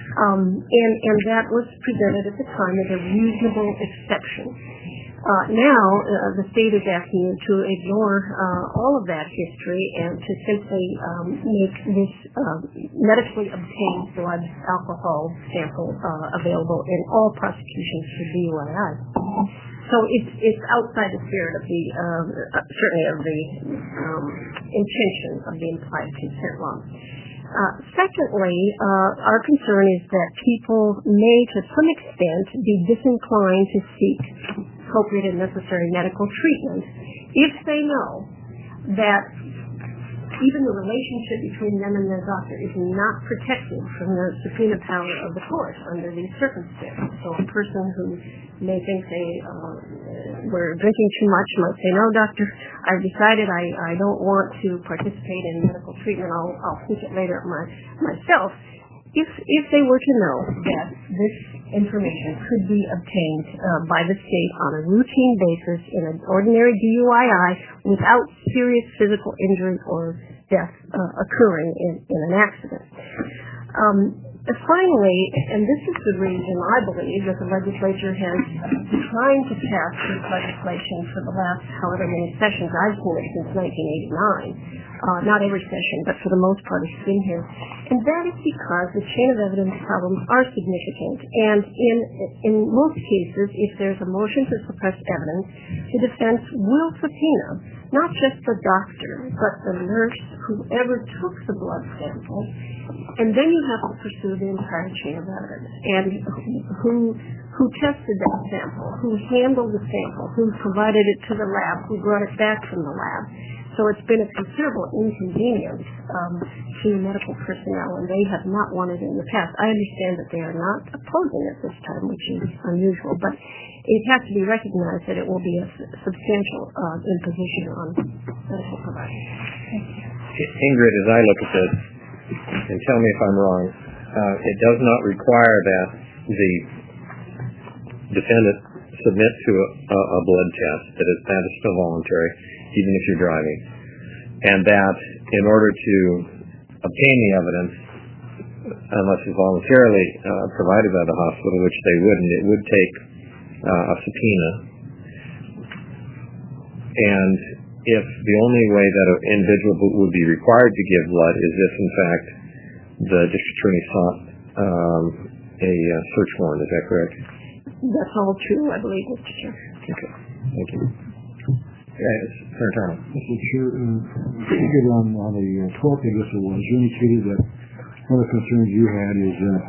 And that was presented at the time as a reasonable exception. Now, the state is asking you to ignore all of that history and to simply make this medically obtained blood alcohol sample available in all prosecutions for DUI. So it's outside the spirit of the certainly of the intention of the implied consent law. Secondly, our concern is that people may, to some extent, be disinclined to seek appropriate and necessary medical treatment if they know that even the relationship between them and their doctor is not protected from the subpoena power of the court under these circumstances. So a person who may think they were drinking too much might say, no, doctor, I've decided I don't want to participate in medical treatment. I'll seek it later myself. If they were to know that this information could be obtained by the state on a routine basis in an ordinary DUI without serious physical injury or death occurring in an accident. Finally, and this is the reason I believe that the legislature has been trying to pass this legislation for the last however many sessions I've seen it since 1989. Not every session, but for the most part it's been here. And that is because the chain of evidence problems are significant. And in most cases, if there's a motion to suppress evidence, the defense will subpoena not just the doctor, but the nurse, whoever took the blood sample. And then you have to pursue the entire chain of evidence. And who tested that sample, who handled the sample, who provided it to the lab, who brought it back from the lab. So it's been a considerable inconvenience to medical personnel, and they have not wanted it in the past. I understand that they are not opposing it this time, which is unusual, but it has to be recognized that it will be a substantial imposition on medical providers. Ingrid, as I look at this, and tell me if I'm wrong, it does not require that the defendant submit to a blood test, that is still voluntary, even if you're driving, and that in order to obtain the evidence, unless it's voluntarily provided by the hospital, which they wouldn't, it would take a subpoena. And if the only way that an individual would be required to give blood is if, in fact, the district attorney sought a search warrant, is that correct? That's all true, I believe, Mr. Chair. Okay, thank you. Yes, Senator Turner. Mr. Chair, on the 12th, I guess it was, you indicated that one of the concerns you had is that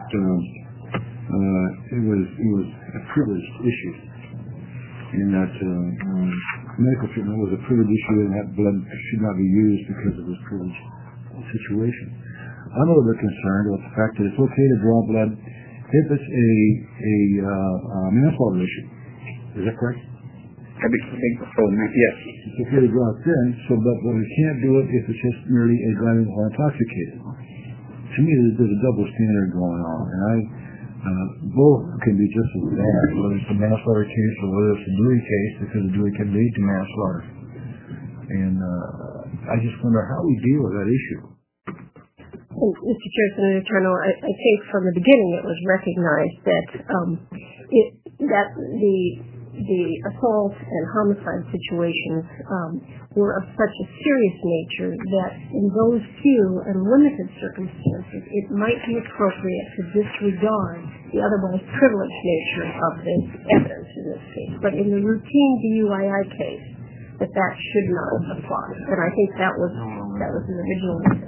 it was a privileged issue, and that medical treatment was a privileged issue, and that blood should not be used because of this privileged situation. I'm a little bit concerned about the fact that it's okay to draw blood if it's a manslaughter issue. Is that correct? I think so, yes. It's okay to draw it then, but we can't do it if it's just merely a driving while intoxicated. To me, there's a double standard going on, and both can be just as bad, whether it's a manslaughter case or whether it's a Dewey case, because a Dewey can lead to manslaughter. And I just wonder how we deal with that issue. Mr. Chair, Senator Turner, I think from the beginning it was recognized that the assault and homicide situations were of such a serious nature that in those few and limited circumstances, it might be appropriate to disregard the otherwise privileged nature of the evidence in this case. But in the routine DUII case, that should not apply. And I think that was the original reason.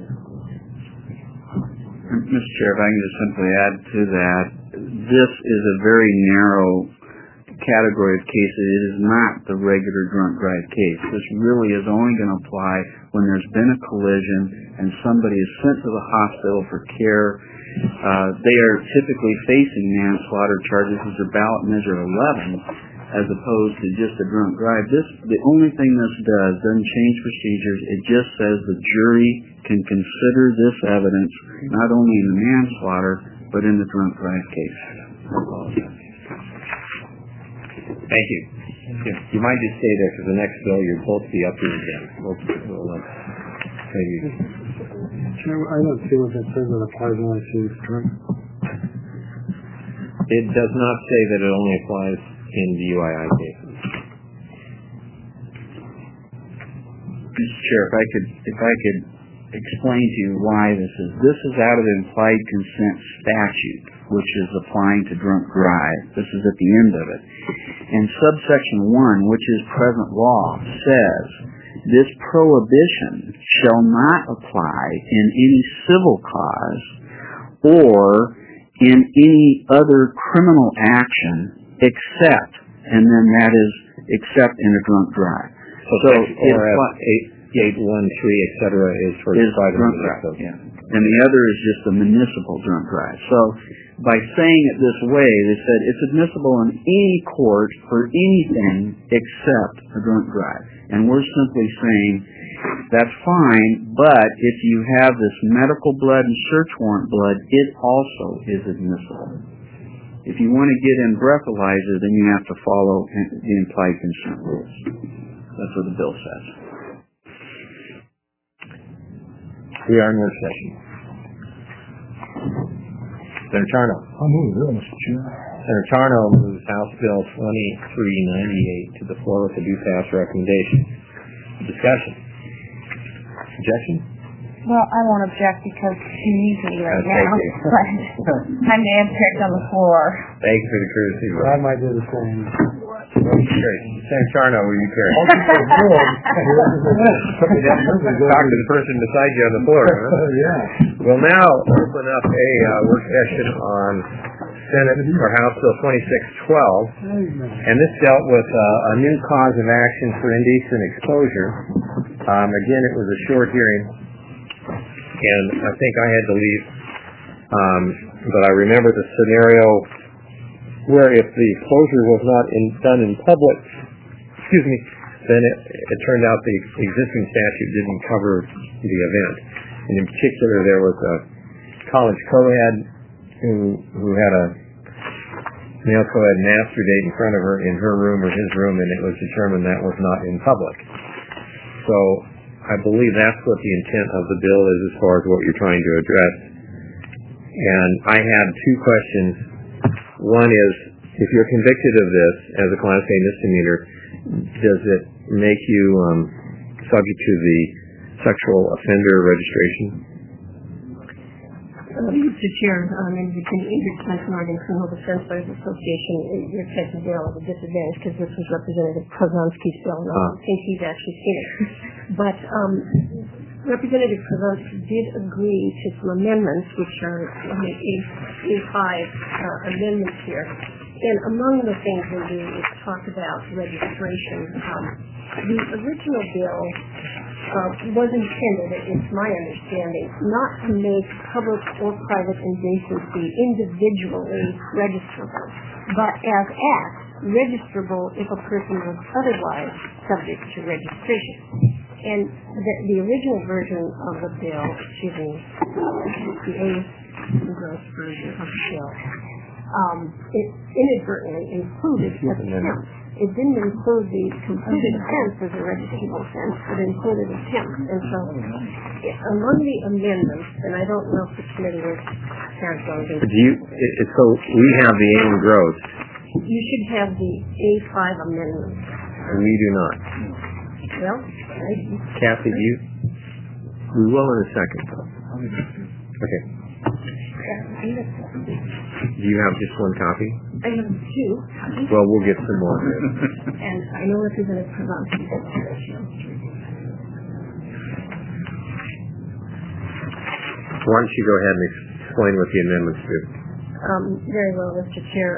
Mr. Chair, if I can just simply add to that, this is a very narrow category of cases. It is not the regular drunk drive case. This really is only going to apply when there's been a collision and somebody is sent to the hospital for care. They are typically facing manslaughter charges as their ballot measure 11, as opposed to just a drunk drive. The only thing this doesn't change procedures. It just says the jury can consider this evidence not only in the manslaughter, but in the drunk drive case. Thank you. You might just stay there because the next bill you'll both be up here again. Chairman, I don't see what that says that applies only to drunk. It does not say that it only applies in DUII cases. Mr. Chair, if I could explain to you why this is out of the implied consent statute, which is applying to drunk drive. This is at the end of it. And subsection 1, which is present law, says this prohibition shall not apply in any civil cause or in any other criminal action except, and then that is except in a drunk drive. So 813, etc. is for private drunk drive. Yeah. And the other is just a municipal drunk drive. So by saying it this way, they said it's admissible in any court for anything except a drunk drive. And we're simply saying that's fine, but if you have this medical blood and search warrant blood, it also is admissible. If you want to get in breathalyzer, then you have to follow the implied consent rules. That's what the bill says. We are in work session. Senator Charno. I'll move the bill, Mr. Chair. Senator Charno moves House Bill 2398 to the floor with a do pass recommendation. Discussion. Objection? Well, I won't object because she needs me right now. But I may object on the floor. Thank you for the courtesy. I might do the same. Senator Charno, will you carry? Talk to the person beside you on the floor. Huh? Yeah. We'll now open up a work session on Senate or House Bill 2612, and this dealt with a new cause of action for indecent exposure. Again, it was a short hearing, and I think I had to leave, but I remember the scenario where if the exposure was not done in public, then it turned out the existing statute didn't cover the event. And in particular, there was a college co-ed who had a male co-ed masturbate in front of her in her room or his room, and it was determined that was not in public. So I believe that's what the intent of the bill is as far as what you're trying to address. And I have two questions. One is, if you're convicted of this as a Class A misdemeanor, does it make you subject to the sexual offender registration? Mr. Chair, in the Ingrid Swenson Oregon Criminal Defense Lawyers Association, you're taking bill at a disadvantage because this was Representative Krasonsky's bill, and I don't think he's actually seen it. But Representative Krasonsky did agree to some amendments, which are 85 amendments here. And among the things they do is talk about registration. The original bill was intended, it's my understanding, not to make public or private indecency individually registrable, but as acts registrable if a person was otherwise subject to registration. And the original version of the bill, the A-gross version of the bill, it inadvertently included attempt. It didn't include the completed offense as a registrable offense, but included attempt. And so, among the amendments, and I don't know if the committee was carried on this. So we have the aim gross, you should have the A5 amendment. We do not. Well, Kathy, do you? We will in a second. Okay. Do you have just one copy? I have two copies. Well, we'll get some more. And I know Representative Provonsky has two. Why don't you go ahead and explain what the amendments do? Very well, Mr. Chair.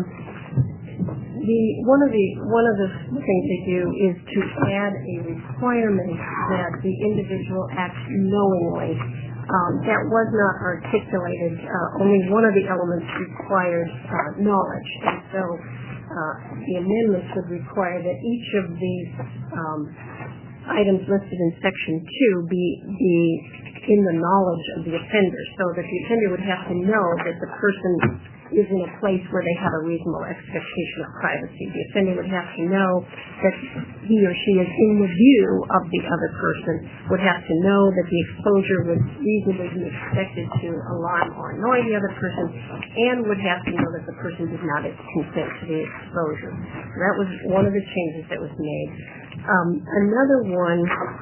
One of the things they do is to add a requirement that the individual act knowingly. That was not articulated. Only one of the elements required knowledge, and so the amendments would require that each of these items listed in Section 2 be in the knowledge of the offender, so that the offender would have to know that the person is in a place where they have a reasonable expectation of privacy. The offender would have to know that he or she is in the view of the other person, would have to know that the exposure would reasonably be expected to alarm or annoy the other person, and would have to know that the person did not consent to the exposure. So that was one of the changes that was made. Another one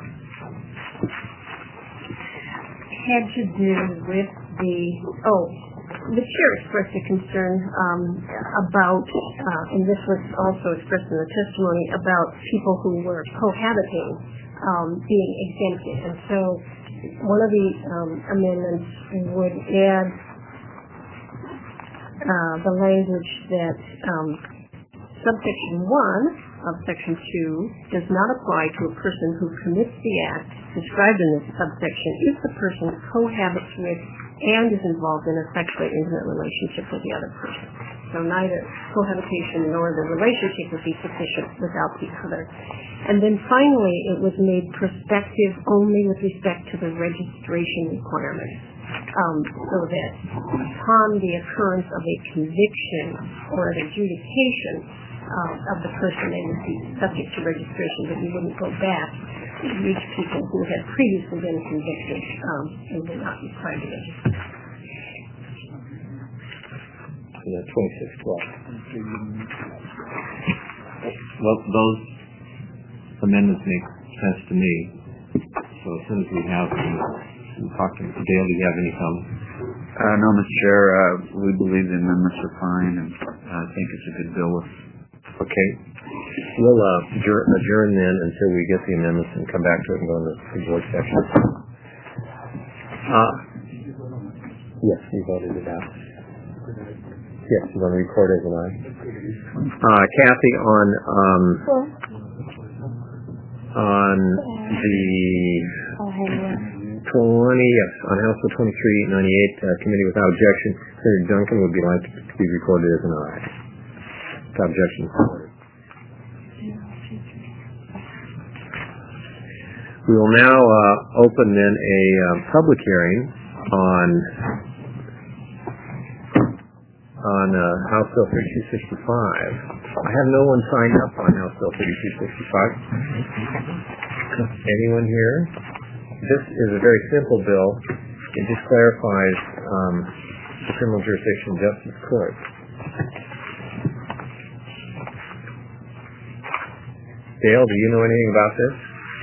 had to do with the chair expressed a concern about, and this was also expressed in the testimony, about people who were cohabiting being exempted. And so one of the amendments would add the language that subsection 1 of Section 2 does not apply to a person who commits the act described in this subsection if the person cohabits with and is involved in a sexually intimate relationship with the other person. So neither cohabitation nor the relationship would be sufficient without the other. And then finally, it was made prospective only with respect to the registration requirements, so that upon the occurrence of a conviction or an adjudication of the person, they would be subject to registration, but you wouldn't go back and reach people who had previously been convicted and were not required to register. Yeah, 2612. Well, those amendments make sense to me. So as soon as we have talk to Dale, do you have any comments? No, Mr. Chair. We believe the amendments are fine, and I think it's a good bill. Okay. We'll adjourn then until we get the amendments and come back to it and go into the board section. Yes, you voted it out. Yes, you want to record as an aye. Kathy, on the on House Bill 2398, committee without objection, Senator Duncan would be like to be recorded as an aye. Without objection. We will now open then a public hearing on House Bill 3265. I have no one signed up on House Bill 3265. Anyone here? This is a very simple bill. It just clarifies the criminal jurisdiction justice court. Dale, do you know anything about this?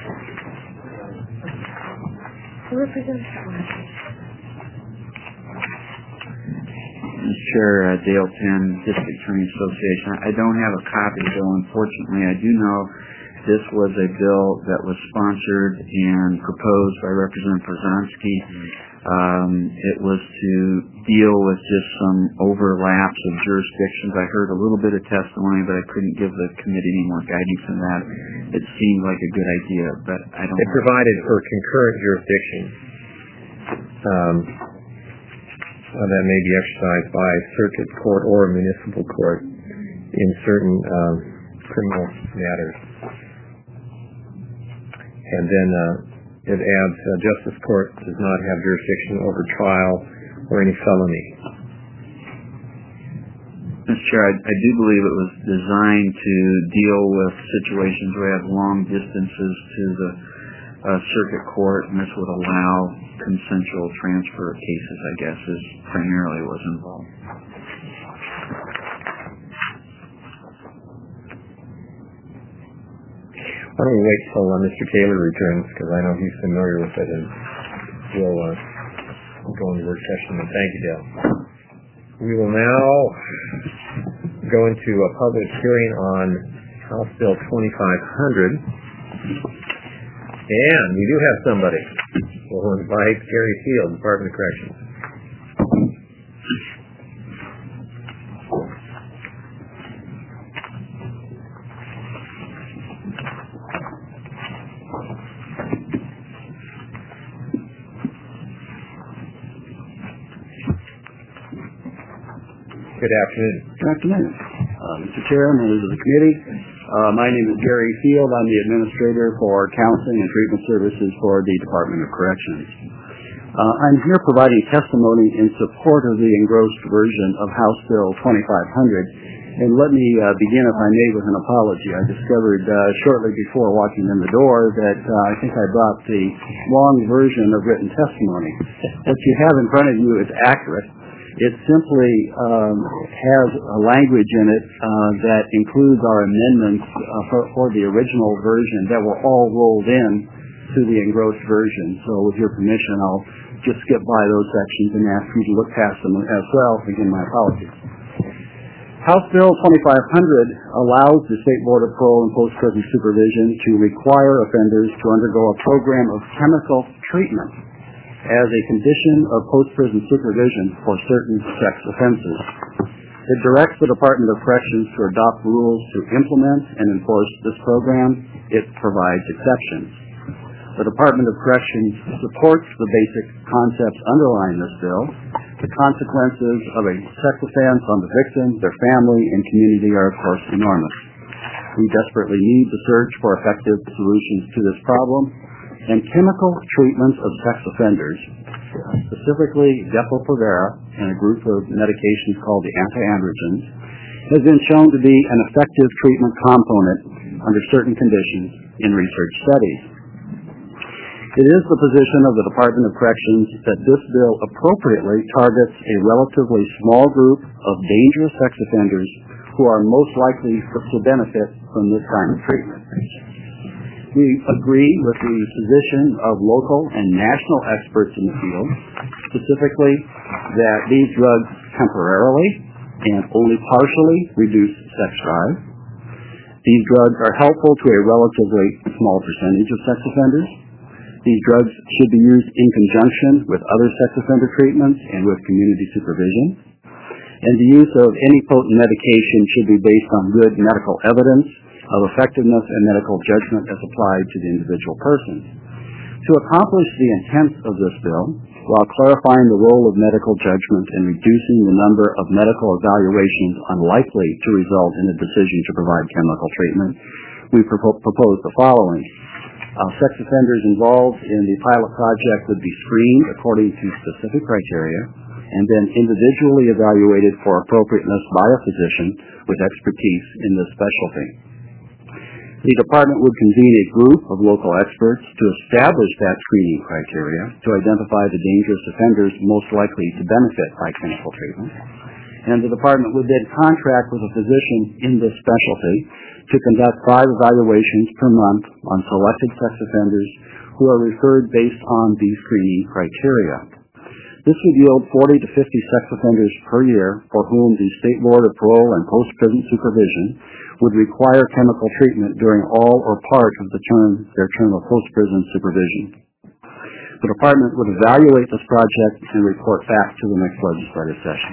Mr. Chair, Dale Penn, District Attorney Association. I don't have a copy of the bill, unfortunately. I do know this was a bill that was sponsored and proposed by Representative Provonsky. It was to deal with just some overlaps of jurisdictions. I heard a little bit of testimony, but I couldn't give the committee any more guidance on that. It seemed like a good idea, but I don't know. It provided for concurrent jurisdiction that may be exercised by a circuit court or a municipal court in certain criminal matters. And then it adds justice court does not have jurisdiction over trial or any felony. Mr. Chair, I do believe it was designed to deal with situations where you have long distances to the circuit court, and this would allow consensual transfer of cases, I guess, is primarily was involved. Why don't we wait till Mr. Taylor returns, because I know he's familiar with it, and we'll go into work session. And thank you, Dale. We will now go into a public hearing on House Bill 2500. And we do have somebody. We'll invite Gary Field, Department of Corrections. Good afternoon. Good afternoon. Mr. Chair, members of the committee, my name is Gary Field. I'm the Administrator for Counseling and Treatment Services for the Department of Corrections. I'm here providing testimony in support of the engrossed version of House Bill 2500. And let me begin, if I may, with an apology. I discovered shortly before walking in the door that I think I brought the wrong version of written testimony. What you have in front of you is accurate. It simply has a language in it that includes our amendments for the original version that were all rolled in to the engrossed version. So with your permission, I'll just skip by those sections and ask you to look past them as well. Again, my apologies. House Bill 2500 allows the State Board of Parole and Post-Prison Supervision to require offenders to undergo a program of chemical treatment as a condition of post-prison supervision for certain sex offenses. It directs the Department of Corrections to adopt rules to implement and enforce this program. It provides exceptions. The Department of Corrections supports the basic concepts underlying this bill. The consequences of a sex offense on the victim, their family, and community are, of course, enormous. We desperately need to search for effective solutions to this problem. And chemical treatment of sex offenders, specifically Depo-Provera and a group of medications called the anti-androgens, has been shown to be an effective treatment component under certain conditions in research studies. It is the position of the Department of Corrections that this bill appropriately targets a relatively small group of dangerous sex offenders who are most likely to benefit from this kind of treatment. We agree with the position of local and national experts in the field, specifically that these drugs temporarily and only partially reduce sex drive. These drugs are helpful to a relatively small percentage of sex offenders. These drugs should be used in conjunction with other sex offender treatments and with community supervision. And the use of any potent medication should be based on good medical evidence of effectiveness and medical judgment as applied to the individual person. To accomplish the intent of this bill, while clarifying the role of medical judgment and reducing the number of medical evaluations unlikely to result in a decision to provide chemical treatment, we propose the following. Sex offenders involved in the pilot project would be screened according to specific criteria and then individually evaluated for appropriateness by a physician with expertise in this specialty. The department would convene a group of local experts to establish that screening criteria to identify the dangerous offenders most likely to benefit by chemical treatment. And the department would then contract with a physician in this specialty to conduct 5 evaluations per month on selected sex offenders who are referred based on these screening criteria. This would yield 40 to 50 sex offenders per year for whom the State Board of Parole and Post-Prison Supervision would require chemical treatment during all or part of their term of post-prison supervision. The department would evaluate this project and report back to the next legislative session.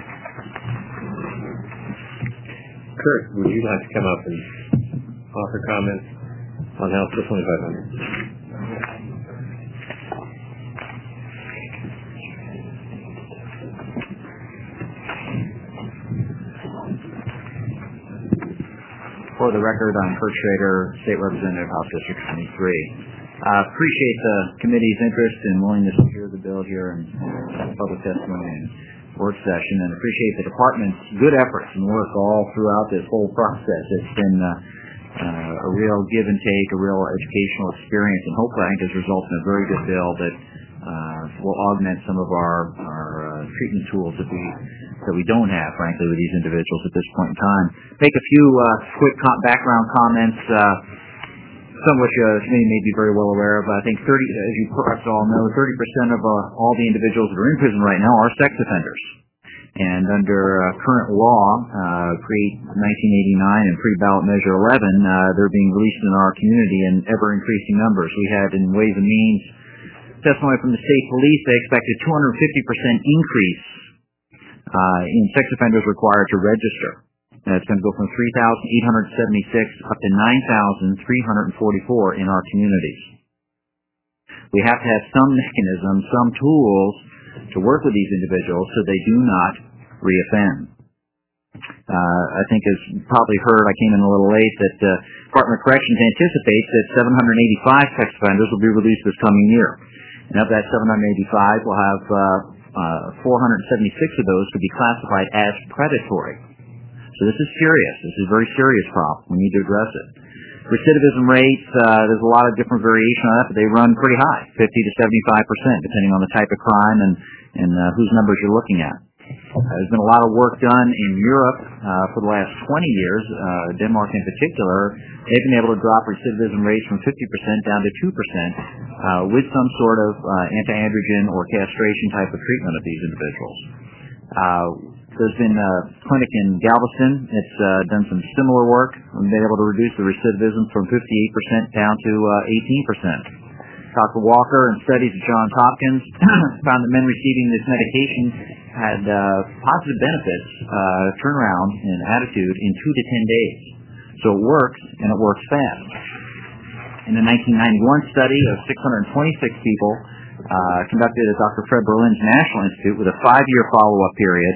Kurt, would you like to come up and offer comments on House Bill 2500? For the record, I'm Kurt Schrader, State Representative, House District 23. Appreciate the committee's interest and willingness to hear the bill here in public testimony and work session, and appreciate the department's good efforts and work all throughout this whole process. It's been a real give and take, a real educational experience, and hopefully I think has resulted in a very good bill that will augment some of our treatment tools that we don't have, frankly, with these individuals at this point in time. Make a few quick background comments. some of which you may be very well aware of. I think as you perhaps all know, 30% of all the individuals that are in prison right now are sex offenders. And under current law, pre-1989 and pre-ballot measure 11, they're being released in our community in ever-increasing numbers. We had in Ways and Means testimony from the state police. They expected 250% increase in sex offenders required to register. And it's going to go from 3,876 up to 9,344 in our communities. We have to have some mechanism, some tools to work with these individuals so they do not reoffend. I think as you probably heard, I came in a little late, that Department of Corrections anticipates that 785 sex offenders will be released this coming year. And of that 785, we'll have 476 of those to be classified as predatory. So this is serious. This is a very serious problem. We need to address it. Recidivism rates, there's a lot of different variation on that, but they run pretty high, 50 to 75%, depending on the type of crime and whose numbers you're looking at. There's been a lot of work done in Europe for the last 20 years, Denmark in particular. They've been able to drop recidivism rates from 50% down to 2% with some sort of anti-androgen or castration type of treatment of these individuals. There's been a clinic in Galveston that's done some similar work and been able to reduce the recidivism from 58% down to 18%. Dr. Walker and studies at Johns Hopkins found that men receiving this medication had positive benefits, turnaround in attitude in 2 to 10 days. So it works, and it works fast. In the 1991 study of 626 people conducted at Dr. Fred Berlin's National Institute with a 5-year follow-up period,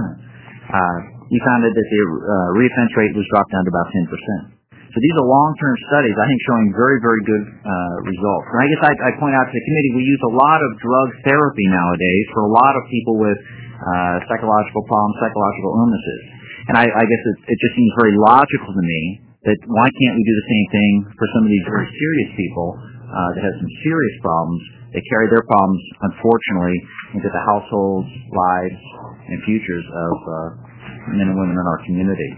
he found that the reoffense rate was dropped down to about 10%. So these are long-term studies, I think, showing very, very good results. And I guess I point out to the committee, we use a lot of drug therapy nowadays for a lot of people with psychological problems, psychological illnesses. And I guess it just seems very logical to me that why can't we do the same thing for some of these very serious people that have some serious problems? They carry their problems, unfortunately, into the households, lives, and futures of men and women in our community.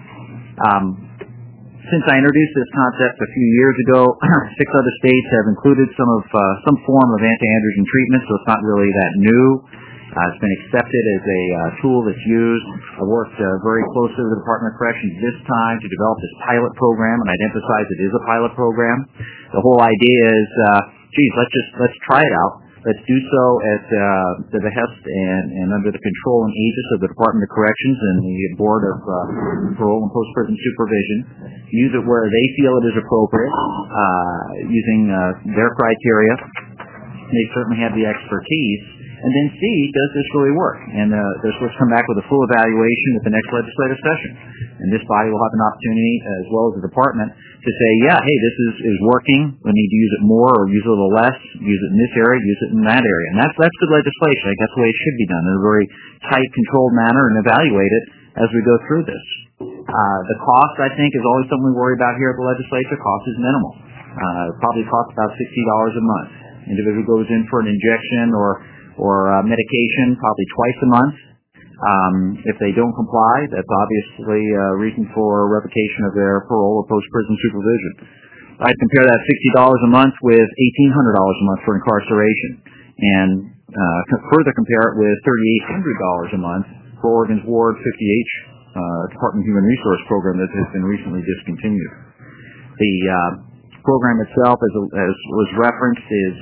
Since I introduced this concept a few years ago, 6 other states have included some form of anti-androgen treatment, so it's not really that new. It's been accepted as a tool that's used. I worked very closely with the Department of Corrections this time to develop this pilot program, and I'd emphasize it is a pilot program. The whole idea is, let's try it out. Let's do so at the behest and under the control and aegis of the Department of Corrections and the Board of Parole and Post-Prison Supervision. Use it where they feel it is appropriate, using their criteria. They certainly have the expertise. And then see, does this really work? And they're supposed to come back with a full evaluation at the next legislative session. And this body will have an opportunity, as well as the department, to say, yeah, hey, this is working. We need to use it more or use it a little less. Use it in this area, use it in that area. And that's good legislation. I guess the way it should be done in a very tight, controlled manner and evaluate it as we go through this. The cost, I think, is always something we worry about here at the legislature. Cost is minimal. It probably costs about $60 a month. Individual goes in for an injection or medication probably twice a month. If they don't comply, that's obviously a reason for revocation of their parole or post-prison supervision. I'd compare that $60 a month with $1,800 a month for incarceration, and further compare it with $3,800 a month for Oregon's Ward 50H Department of Human Resource program that has been recently discontinued. The program itself, as was referenced, is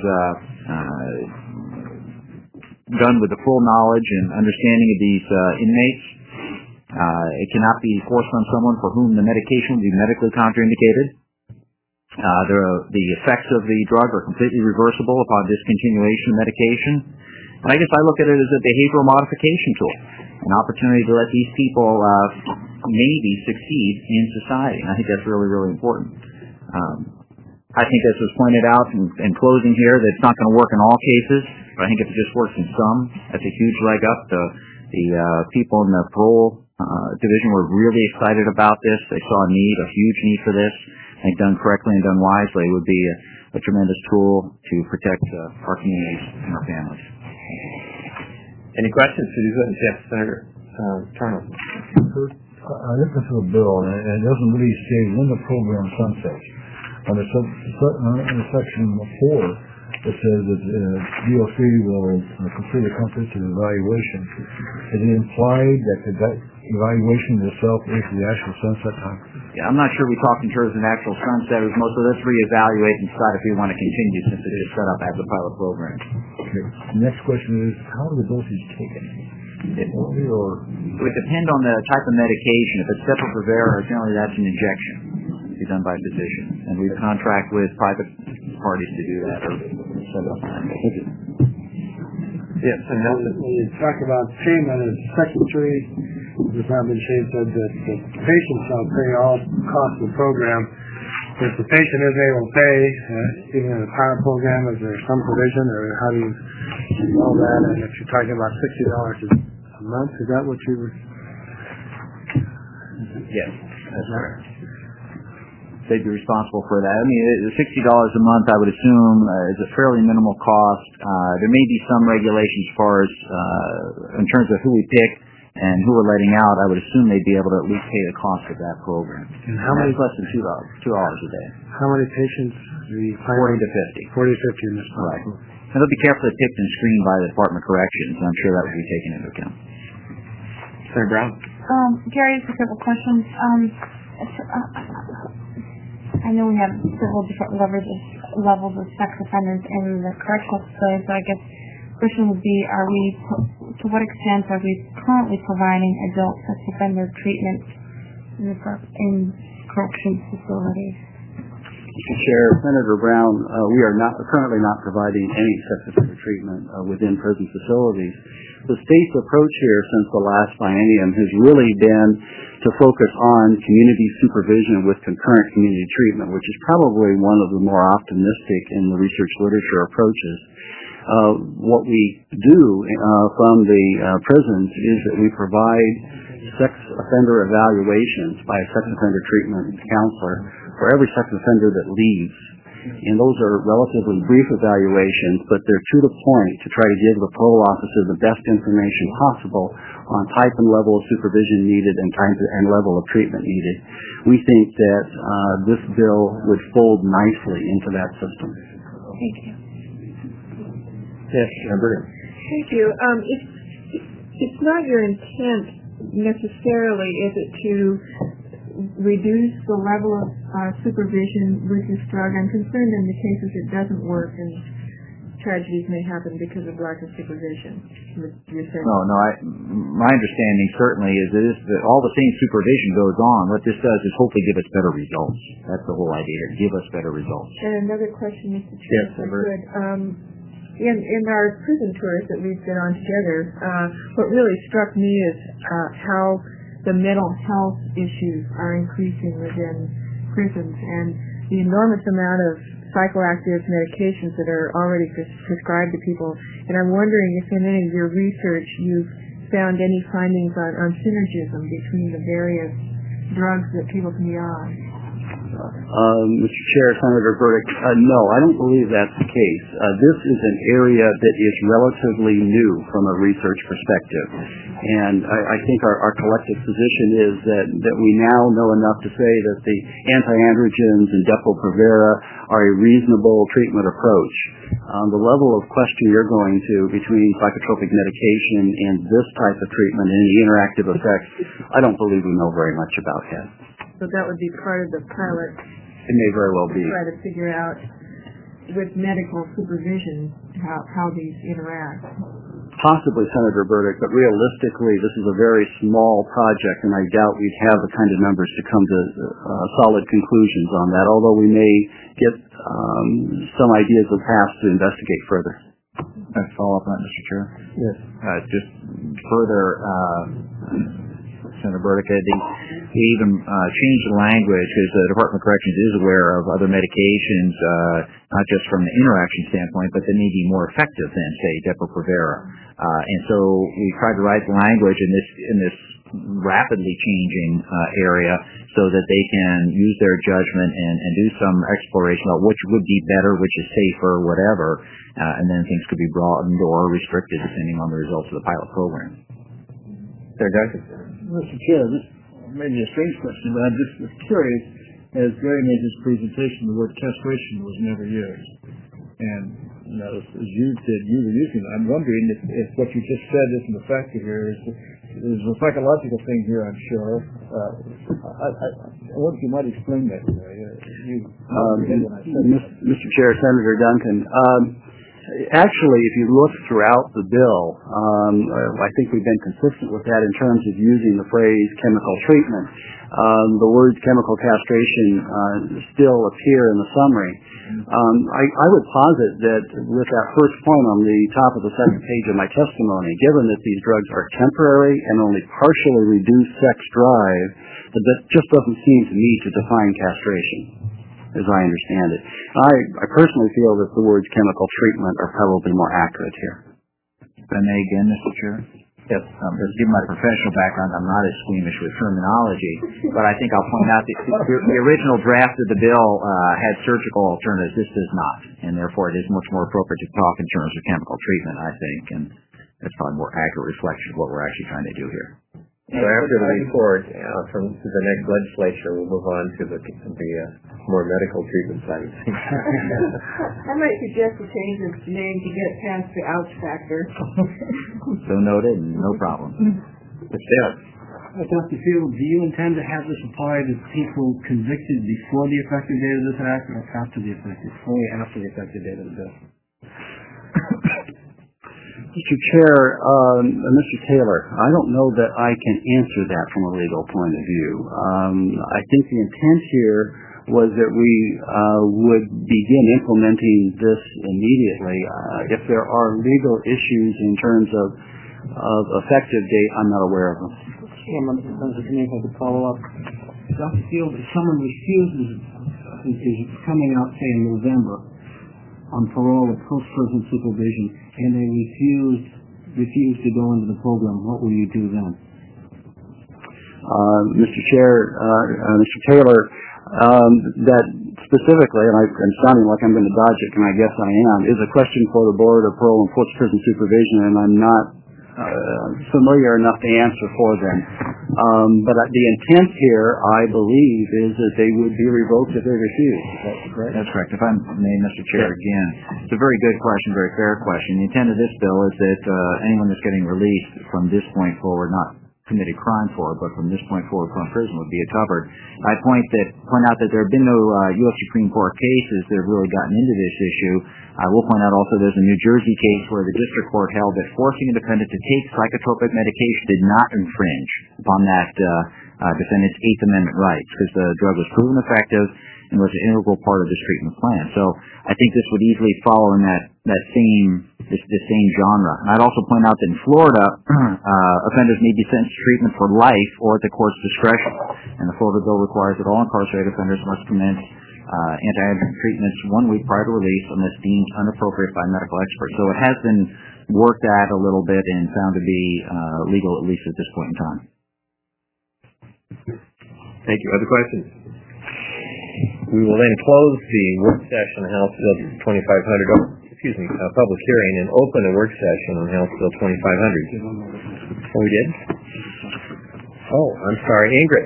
done with the full knowledge and understanding of these inmates. It cannot be forced on someone for whom the medication will be medically contraindicated. The effects of the drug are completely reversible upon discontinuation of medication. And I guess I look at it as a behavioral modification tool, an opportunity to let these people maybe succeed in society. And I think that's really, really important. I think, as was pointed out in closing here, that it's not going to work in all cases. But I think if it just works in some, that's a huge leg up. The people in the parole division were really excited about this. They saw a huge need for this. I think done correctly and done wisely would be a tremendous tool to protect our communities and our families. Any questions for these witnesses? Yes, Senator Turner. I looked into the bill, and it doesn't really say when the program sunsets. on the section 4, it says that DOC will complete a comprehensive evaluation. Is it implied that that evaluation itself is the actual sunset time? Yeah, I'm not sure we talked in terms of an actual sunset. It was most of this reevaluate and decide if we want to continue since it is set up as a pilot program. Okay. The next question is, how are the doses taken? It would depend on the type of medication. If it's Depo-Provera, generally that's an injection to be done by a physician. And we contract with private parties to do that or set up. Yes, and when you talk about payment as secretary, the Department of State said that the patient shall pay all costs of the program. If the patient isn't able to pay, even in a pilot program, is there some provision, or how do you know that? And if you're talking about $60 a month, is that what you were? Yes, that's correct. They'd be responsible for that. I mean, the $60 a month, I would assume, is a fairly minimal cost. There may be some regulations as far as in terms of who we pick and who we're letting out. I would assume they'd be able to at least pay the cost of that program. And how many? Less than $2 a day. How many patients? 40 to 50. 40 to 50 in this program. Right. And they'll be carefully picked and screened by the Department of Corrections. I'm sure that will be taken into account. Senator Brown. Gary, just a couple questions. I know we have several different levels of sex offenders in the correctional facilities, so I guess the question would be, to what extent are we currently providing adult sex offender treatment in corrections facilities? Mr. Chair, Senator Brown, we are currently not providing any sex offender treatment within prison facilities. The state's approach here since the last biennium has really been to focus on community supervision with concurrent community treatment, which is probably one of the more optimistic in the research literature approaches. What we do from the prisons is that we provide sex offender evaluations by a sex offender treatment counselor for every sex offender that leaves. And those are relatively brief evaluations, but they're to the point to try to give the parole officer the best information possible on type and level of supervision needed and time and level of treatment needed. We think that this bill would fold nicely into that system. Thank you. Yes, Amber. Thank you. It's not your intent necessarily, is it, to reduce the level of supervision with this drug? I'm concerned in the cases it doesn't work and tragedies may happen because of lack of supervision. No. My understanding certainly is that all the same supervision goes on. What this does is hopefully give us better results. That's the whole idea, give us better results. And another question, Mr. Chair, if I could. In our prison tours that we've been on together, what really struck me is how the mental health issues are increasing within prisons and the enormous amount of psychoactive medications that are already prescribed to people. And I'm wondering if in any of your research you've found any findings on synergism between the various drugs that people can be on. Mr. Chair, Senator Burdick, no, I don't believe that's the case. This is an area that is relatively new from a research perspective. And I think our collective position is that we now know enough to say that the anti-androgens and Depo-Provera are a reasonable treatment approach. The level of question you're going to between psychotropic medication and this type of treatment and the interactive effects, I don't believe we know very much about yet. So that would be part of the pilot. It may very well be. Try to figure out with medical supervision how these interact. Possibly, Senator Burdick, but realistically, this is a very small project, and I doubt we'd have the kind of numbers to come to solid conclusions on that, although we may get some ideas of paths to investigate further. I'd follow up on that, Mr. Chair. Yes. Just further, Senator Burdick, we even changed the language because the Department of Corrections is aware of other medications, not just from the interaction standpoint, but they may be more effective than, say, Depo-Provera. And so we tried to write the language in this rapidly changing area so that they can use their judgment and do some exploration about which would be better, which is safer, whatever, and then things could be broadened or restricted depending on the results of the pilot program. Mr. Chair, this may be a strange question, but I'm just curious. as Gary made his presentation, the word castration was never used. And as you said, you were using it. I'm wondering if what you just said isn't a factor here. There's a psychological thing here, I'm sure. I wonder if you might explain that to me. Mr. Chair, Senator Duncan, actually, if you look throughout the bill, I think we've been consistent with that in terms of using the phrase chemical treatment. The words chemical castration still appear in the summary. I would posit that with that first point on the top of the second page of my testimony, given that these drugs are temporary and only partially reduce sex drive, that just doesn't seem to me to define castration, as I understand it. I personally feel that the words chemical treatment are probably more accurate here. If I may again, Mr. Chair? Yes. Given my professional background, I'm not as squeamish with terminology, but I think I'll point out that the original draft of the bill had surgical alternatives. This does not, and therefore it is much more appropriate to talk in terms of chemical treatment, I think, and that's probably a more accurate reflection of what we're actually trying to do here. So after the report from the next legislature, we'll move on to the more medical treatment side of things. I might suggest a change of name to get past the ouch factor. So noted, no problem. Yeah. Dr. Field, do you intend to have this applied to people convicted before the effective date of this act or after the effective? Only after the effective date of the bill. Mr. Chair, Mr. Taylor, I don't know that I can answer that from a legal point of view. I think the intent here was that we would begin implementing this immediately. If there are legal issues in terms of effective date, I'm not aware of them. Chairman, if I could follow up. Dr. Field, if someone is coming out, say, in November, on parole or post-prison supervision, and they refuse to go into the program, what will you do then? Mr. Chair, Mr. Taylor, that specifically, and I'm sounding like I'm going to dodge it, and I guess I am, is a question for the Board of Parole and Post-Prison Supervision, and I'm not familiar enough to answer for them. But the intent here, I believe, is that they would be revoked if they refuse. Is that correct? That's correct. If I may, Mr. Chair, again, it's a very good question, very fair question. The intent of this bill is that anyone that's getting released from this point forward, not committed crime for, but from this point forward from prison would be covered. I point out that there have been no U.S. Supreme Court cases that have really gotten into this issue. I will point out also there's a New Jersey case where the district court held that forcing a defendant to take psychotropic medication did not infringe upon that defendant's Eighth Amendment rights because the drug was proven effective and was an integral part of this treatment plan. So I think this would easily follow in that same genre. And I'd also point out that in Florida, offenders may be sentenced to treatment for life or at the court's discretion. And the Florida bill requires that all incarcerated offenders must commence anti-addiction treatments 1 week prior to release unless deemed inappropriate by medical experts. So it has been worked at a little bit and found to be legal, at least at this point in time. Thank you. Other questions? We will then close the work session on House Bill 2500, public hearing, and open a work session on House Bill 2500. Oh, we did? Oh, I'm sorry. Ingrid.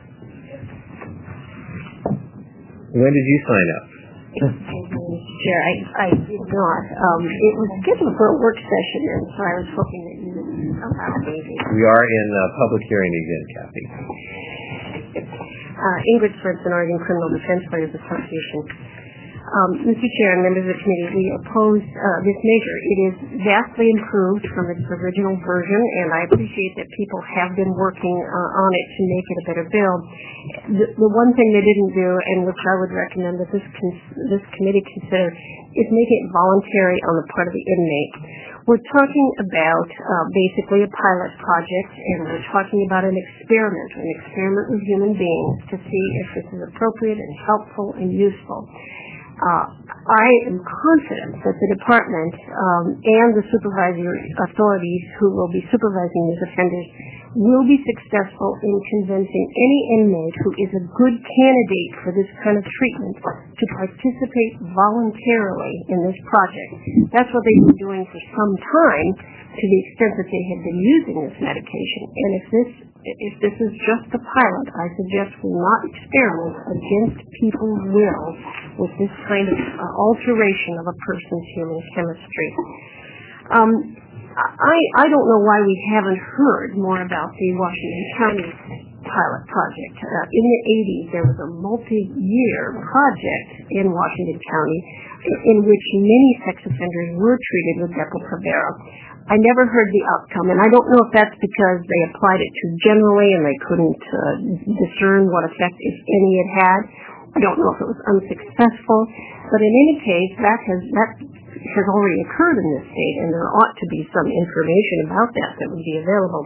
When did you sign up? Chair, I did not. It was scheduled for a work session, and so I was hoping that you would allow me. We are in public hearing again, Kathy. Ingrid Swenson, Oregon Criminal Defense Lawyers Association. Mr. Chair and members of the committee, we oppose this measure. It is vastly improved from its original version, and I appreciate that people have been working on it to make it a better bill. The one thing they didn't do, and which I would recommend that this committee consider, is make it voluntary on the part of the inmate. We're talking about basically a pilot project, and we're talking about an experiment with human beings to see if this is appropriate and helpful and useful. I am confident that the department and the supervisory authorities who will be supervising these offenders will be successful in convincing any inmate who is a good candidate for this kind of treatment to participate voluntarily in this project. That's what they've been doing for some time to the extent that they have been using this medication. And if this if this is just a pilot, I suggest we not experiment against people's will with this kind of alteration of a person's human chemistry. I don't know why we haven't heard more about the Washington County pilot project. In the 80s, there was a multi-year project in Washington County in which many sex offenders were treated with Depo-Provera. I never heard the outcome, and I don't know if that's because they applied it too generally and they couldn't discern what effect, if any, it had. I don't know if it was unsuccessful, but in any case, that has already occurred in this state, and there ought to be some information about that would be available.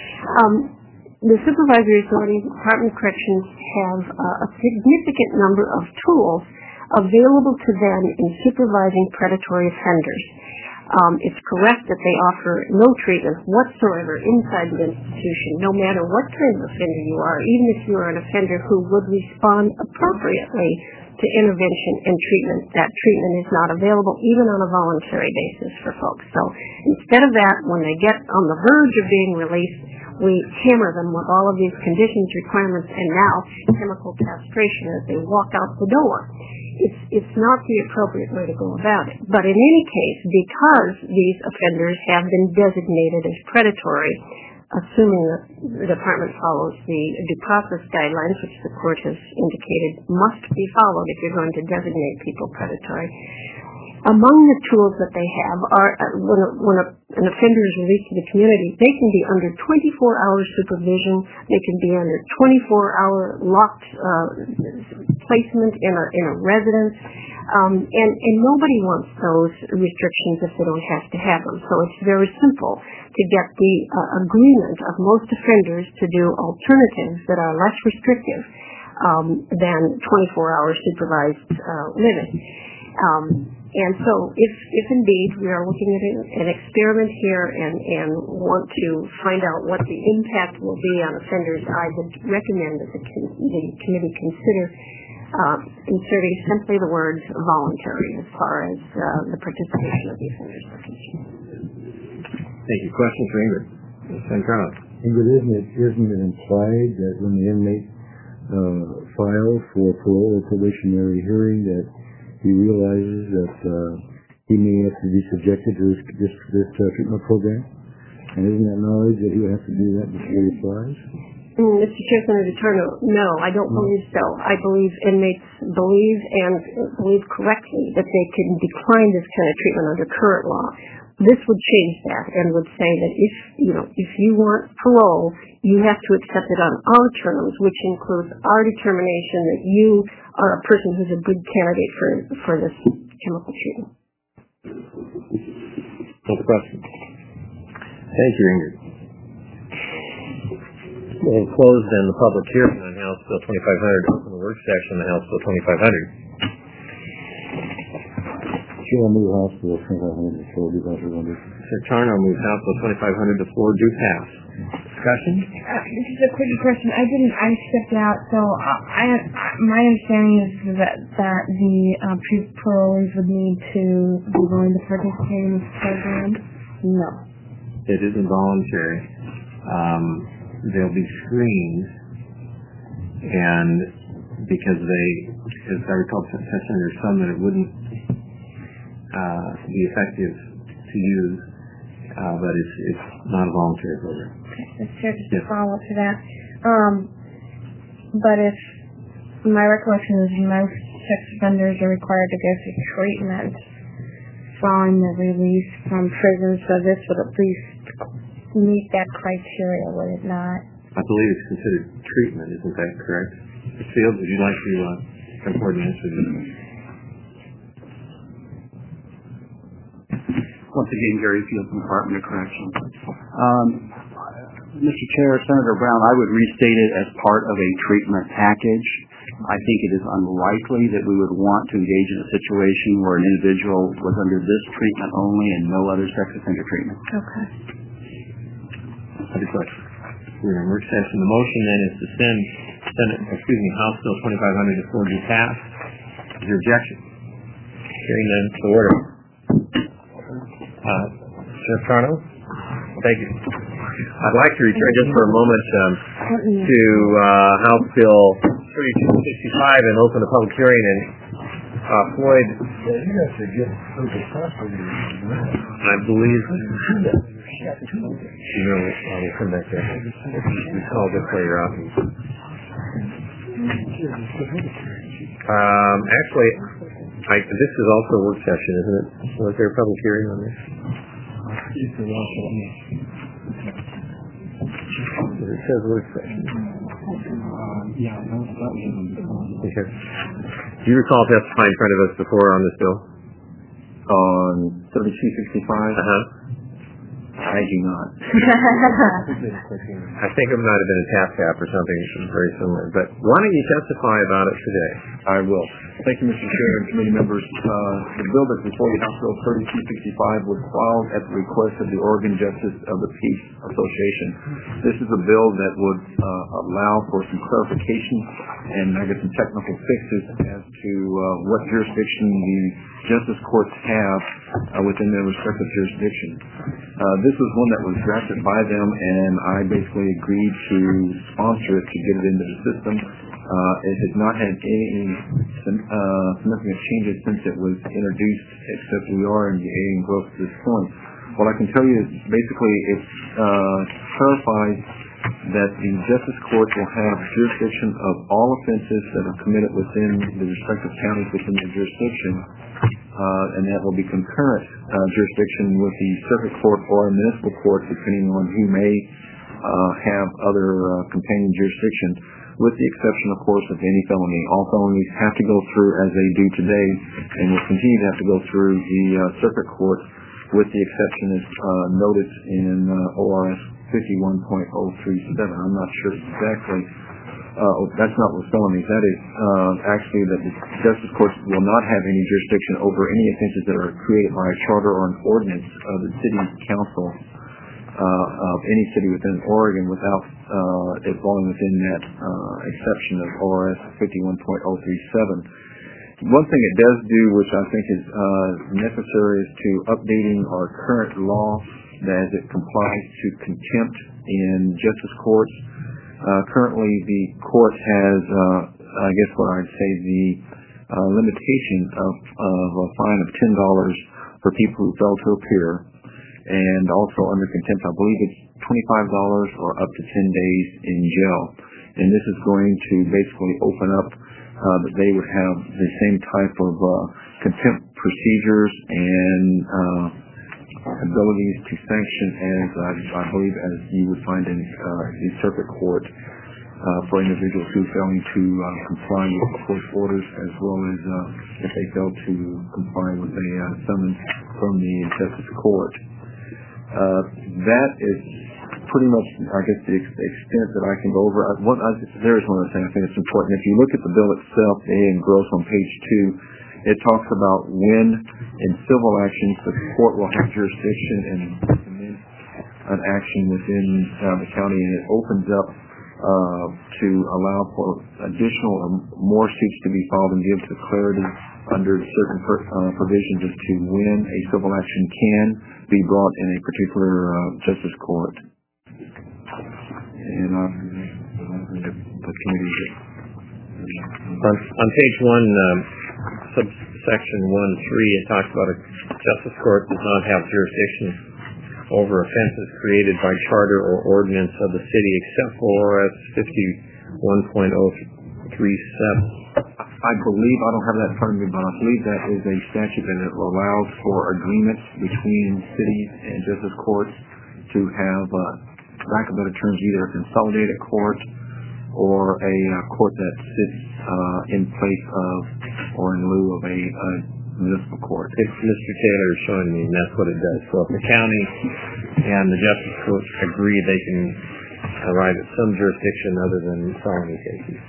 The supervisory authorities, Department of Corrections, have a significant number of tools available to them in supervising predatory offenders. It's correct that they offer no treatment whatsoever inside the institution, no matter what kind of offender you are, even if you are an offender who would respond appropriately to intervention and treatment. That treatment is not available even on a voluntary basis for folks. So instead of that, when they get on the verge of being released, we hammer them with all of these conditions, requirements, and now chemical castration as they walk out the door. It's not the appropriate way to go about it. But in any case, because these offenders have been designated as predatory, assuming that the department follows the due process guidelines, which the court has indicated must be followed if you're going to designate people predatory, among the tools that they have are when an offender is released to the community, they can be under 24-hour supervision, they can be under 24-hour locked placement in a residence, and nobody wants those restrictions if they don't have to have them. So it's very simple to get the agreement of most offenders to do alternatives that are less restrictive than 24-hour supervised living. And so if indeed we are looking at an experiment here and want to find out what the impact will be on offenders, I would recommend that the committee consider inserting simply the word voluntary as far as the participation of the offenders are concerned. Thank you. Questions for Ingrid? Ingrid, isn't it implied that when the inmate files for parole or probationary hearing that he realizes that he may have to be subjected to this treatment program? And isn't that knowledge that he would have to do that before he applies? Mr. Chair, Senator Turner, no, I don't believe so. I believe inmates believe correctly that they can decline this kind of treatment under current law. This would change that and would say that if you want parole, you have to accept it on our terms, which includes our determination that you are a person who's a good candidate for this chemical treatment. Other questions? Thank you, Ingrid. We'll close then the public hearing on House Bill 2500, open the work session on House Bill 2500. Chair, I'll move House Bill 2500 to floor do pass. Mr. Tarnow moves House Bill 2500 to floor do pass. Discussion? This is a quick question. I stepped out, so my understanding is that the pre-parolees would need to be willing to participate in this program. No. It isn't voluntary. They'll be screened, and because they, as I recall, there's some that it wouldn't be effective to use, but it's not a voluntary program. That's fair, just to follow up to that. But if my recollection is most sex offenders are required to go through treatment following the release from prison, so this would at least meet that criteria, would it not? I believe it's considered treatment, isn't that correct? Ms. Fields, would you like to come forward and answer this? Once again, Gary Fields from the Department of Corrections. Mr. Chair, Senator Brown, I would restate it as part of a treatment package. I think it is unlikely that we would want to engage in a situation where an individual was under this treatment only and no other sex offender treatment. Okay. Other questions? We're in work session. The motion then is to send House Bill 2500 to floor do pass. Is there objection? Hearing none, to order. Sheriff Tarnow? Thank you. I'd like to return just for a moment to House Bill 3265 and open the public hearing. And Floyd, you have to get I believe, we'll come back there. We call this later out. Actually, this is also a work session, isn't it? Was there a public hearing on this? It says work session. Yeah, that was Okay. Do you recall testifying in front of us before on this bill? On 3265? I do not. I think it might have been a TAPCAP or something very similar. But why don't you testify about it today? I will. Thank you, Mr. Chair and committee members. The bill that's before you, House Bill 3265, was filed at the request of the Oregon Justice of the Peace Association. This is a bill that would allow for some clarification and I guess some technical fixes as to what jurisdiction the justice courts have within their respective jurisdiction. This was one that was drafted by them, and I basically agreed to sponsor it to get it into the system. It has not had any significant changes since it was introduced, except we are in the aiding growth at this point. What I can tell you is basically it clarifies that the justice courts will have jurisdiction of all offenses that are committed within the respective counties within their jurisdiction, and that will be concurrent jurisdiction with the circuit court or municipal court, depending on who may have other companion jurisdiction, with the exception, of course, of any felony. All felonies have to go through, as they do today, and will continue to have to go through the circuit court, with the exception as noted in ORS 51.037. I'm not sure exactly. That's not with felonies. That is actually that the justice courts will not have any jurisdiction over any offenses that are created by a charter or an ordinance of the city council of any city within Oregon without it falling within that exception of ORS 51.037. One thing it does do, which I think is necessary, is to updating our current law as it complies to contempt in justice courts. Currently, the court has, I guess what I'd say, the limitation of a fine of $10 for people who fail to appear, and also under contempt, I believe it's $25 or up to 10 days in jail. And this is going to basically open up that they would have the same type of contempt procedures and abilities to sanction as I believe as you would find in the circuit court for individuals who failing to comply with the court's orders, as well as if they fail to comply with a summons from the justice court. That is pretty much, I guess, the extent that I can go over. There is one other thing I think it's important. If you look at the bill itself, in gross on page 2, it talks about when in civil actions the court will have jurisdiction and commence an action within the county, and it opens up to allow for additional or more suits to be filed and give the clarity under certain provisions as to when a civil action can be brought in a particular justice court. And the committee. On page 1, subsection 1.3, it talks about a justice court does not have jurisdiction over offenses created by charter or ordinance of the city except for ORS 51.037. I believe, I don't have that in front of me, but I believe that is a statute that allows for agreements between cities and justice courts to have, lack of better terms, either a consolidated court or a court that sits in place of or in lieu of a municipal court. Mr. Taylor is showing me, and that's what it does. So if the county and the justice court agree, they can arrive at some jurisdiction other than felony cases.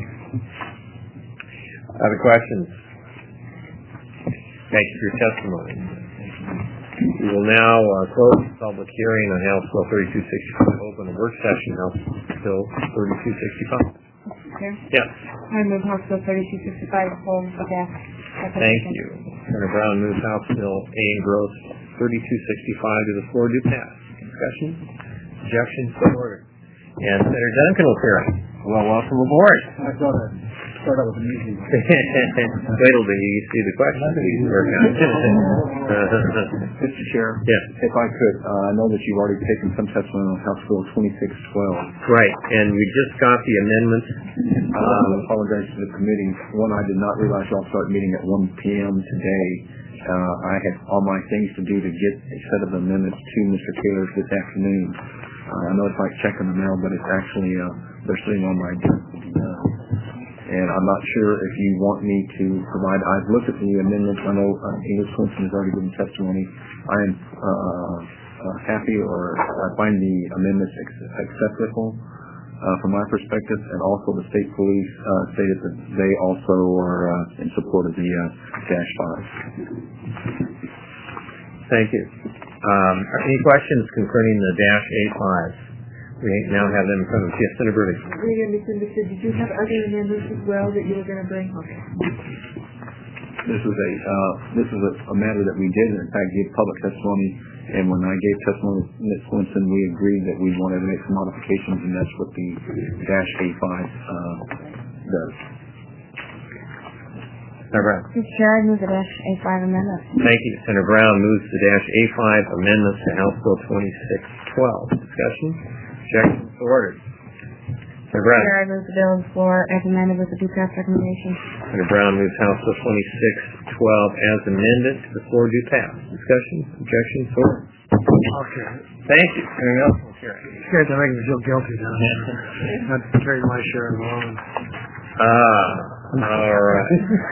Other questions? Thank you for your testimony. We will now close the public hearing on House Bill 3265. Open a work session, House Bill 3265. Okay. Yes. I move House Bill 3265 hold the death. Thank you. Senator Brown moves House Bill A. Gross 3265 to the floor to pass. Discussion? Objections? So ordered. And Senator Duncan will hear it. Well, welcome aboard. I thought I'd start out with an easy one. Wait till you see the questions we can work on. Mr. Chair, yes. If I could, I know that you've already taken some testimony on House Bill 2612. Right, and we just got the amendments. I apologize to the committee. One, I did not realize y'all start meeting at 1 p.m. today. I had all my things to do to get a set of amendments to Mr. Taylor this afternoon. I know it's like checking the mail, but it's actually, they're sitting on my desk to be done. And I'm not sure if you want me to provide, I've looked at the amendments. I know English Swinson has already given testimony. I am happy, or I find the amendments acceptable from my perspective, and also the state police stated that they also are in support of the Dash 5. Thank you. Any questions concerning the Dash A5? We now have them in front of us. Yes, Senator Burley. Did you have other amendments as well that you were going to bring? Okay. This is a matter that we did, in fact, give public testimony, and when I gave testimony to Ms. Swinson, we agreed that we wanted to make some modifications, and that's what the Dash A5 does. Senator Brown. Mr. Chair, I move the Dash A5 amendment. Thank you. Senator Brown moves the Dash A5 amendments to House Bill 2612. Discussion? Objection? So ordered. Senator Brown. Chair, I move the bill on the floor as amended with the due process recommendation. Senator Brown moves House Bill 2612 as amended to the floor due pass. Discussion? Objection? So ordered. Okay. Thank you. Anything else? We'll carry. You guys are making me feel guilty now. Not carrying my share along. All right.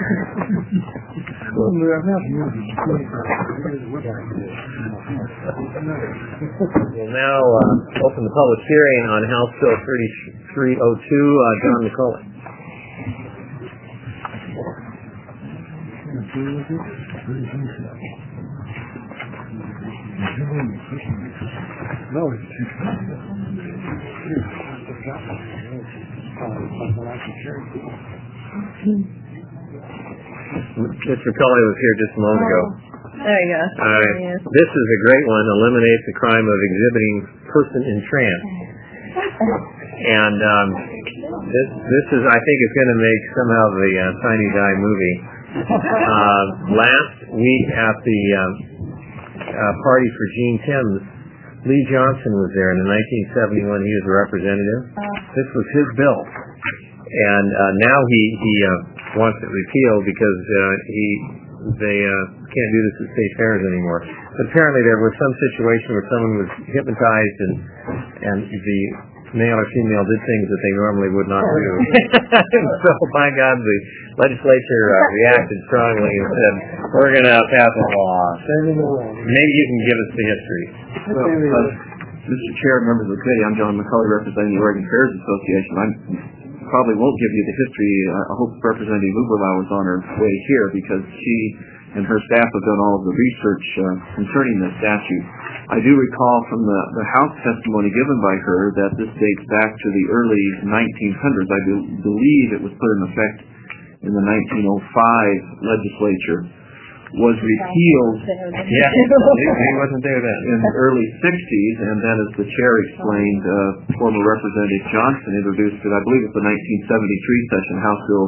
We'll now open the public hearing on House Bill 3302. John McCullough. Mr. McCullough was here just a moment ago. There you go. All right. This is a great one. Eliminate the crime of exhibiting person in trance. And this is, I think, is going to make somehow the Tiny Guy movie. Last week at the party for Gene Timms, Lee Johnson was there. In 1971, he was a representative. This was his bill. And now he wants it repealed because they can't do this at state fairs anymore. But apparently there was some situation where someone was hypnotized and the male or female did things that they normally would not do. So, by God, the legislature reacted strongly and said, we're going to pass a law. Maybe you can give us the history. Well, Mr. Chair, members of the committee, I'm John McCullough, representing the Oregon Fairs Association. I probably won't give you the history. I hope Representative Uberlau is on her way here because she and her staff have done all of the research concerning this statute. I do recall from the House testimony given by her that this dates back to the early 1900s. I believe it was put in effect in the 1905 legislature. Was repealed he wasn't there then. in the early 60s, and then as the chair explained, former Representative Johnson introduced it, I believe it was the 1973 session, House Bill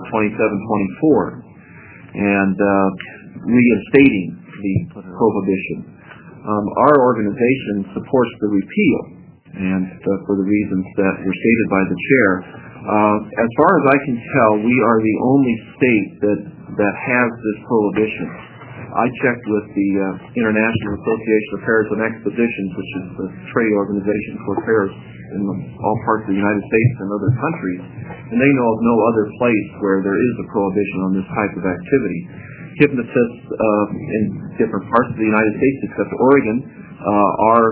2724, and reinstating the prohibition. Our organization supports the repeal, and for the reasons that were stated by the chair. As far as I can tell, we are the only state that has this prohibition. I checked with the International Association of Fairs and Expositions, which is the trade organization for fairs in all parts of the United States and other countries, and they know of no other place where there is a prohibition on this type of activity. Hypnotists in different parts of the United States, except Oregon, are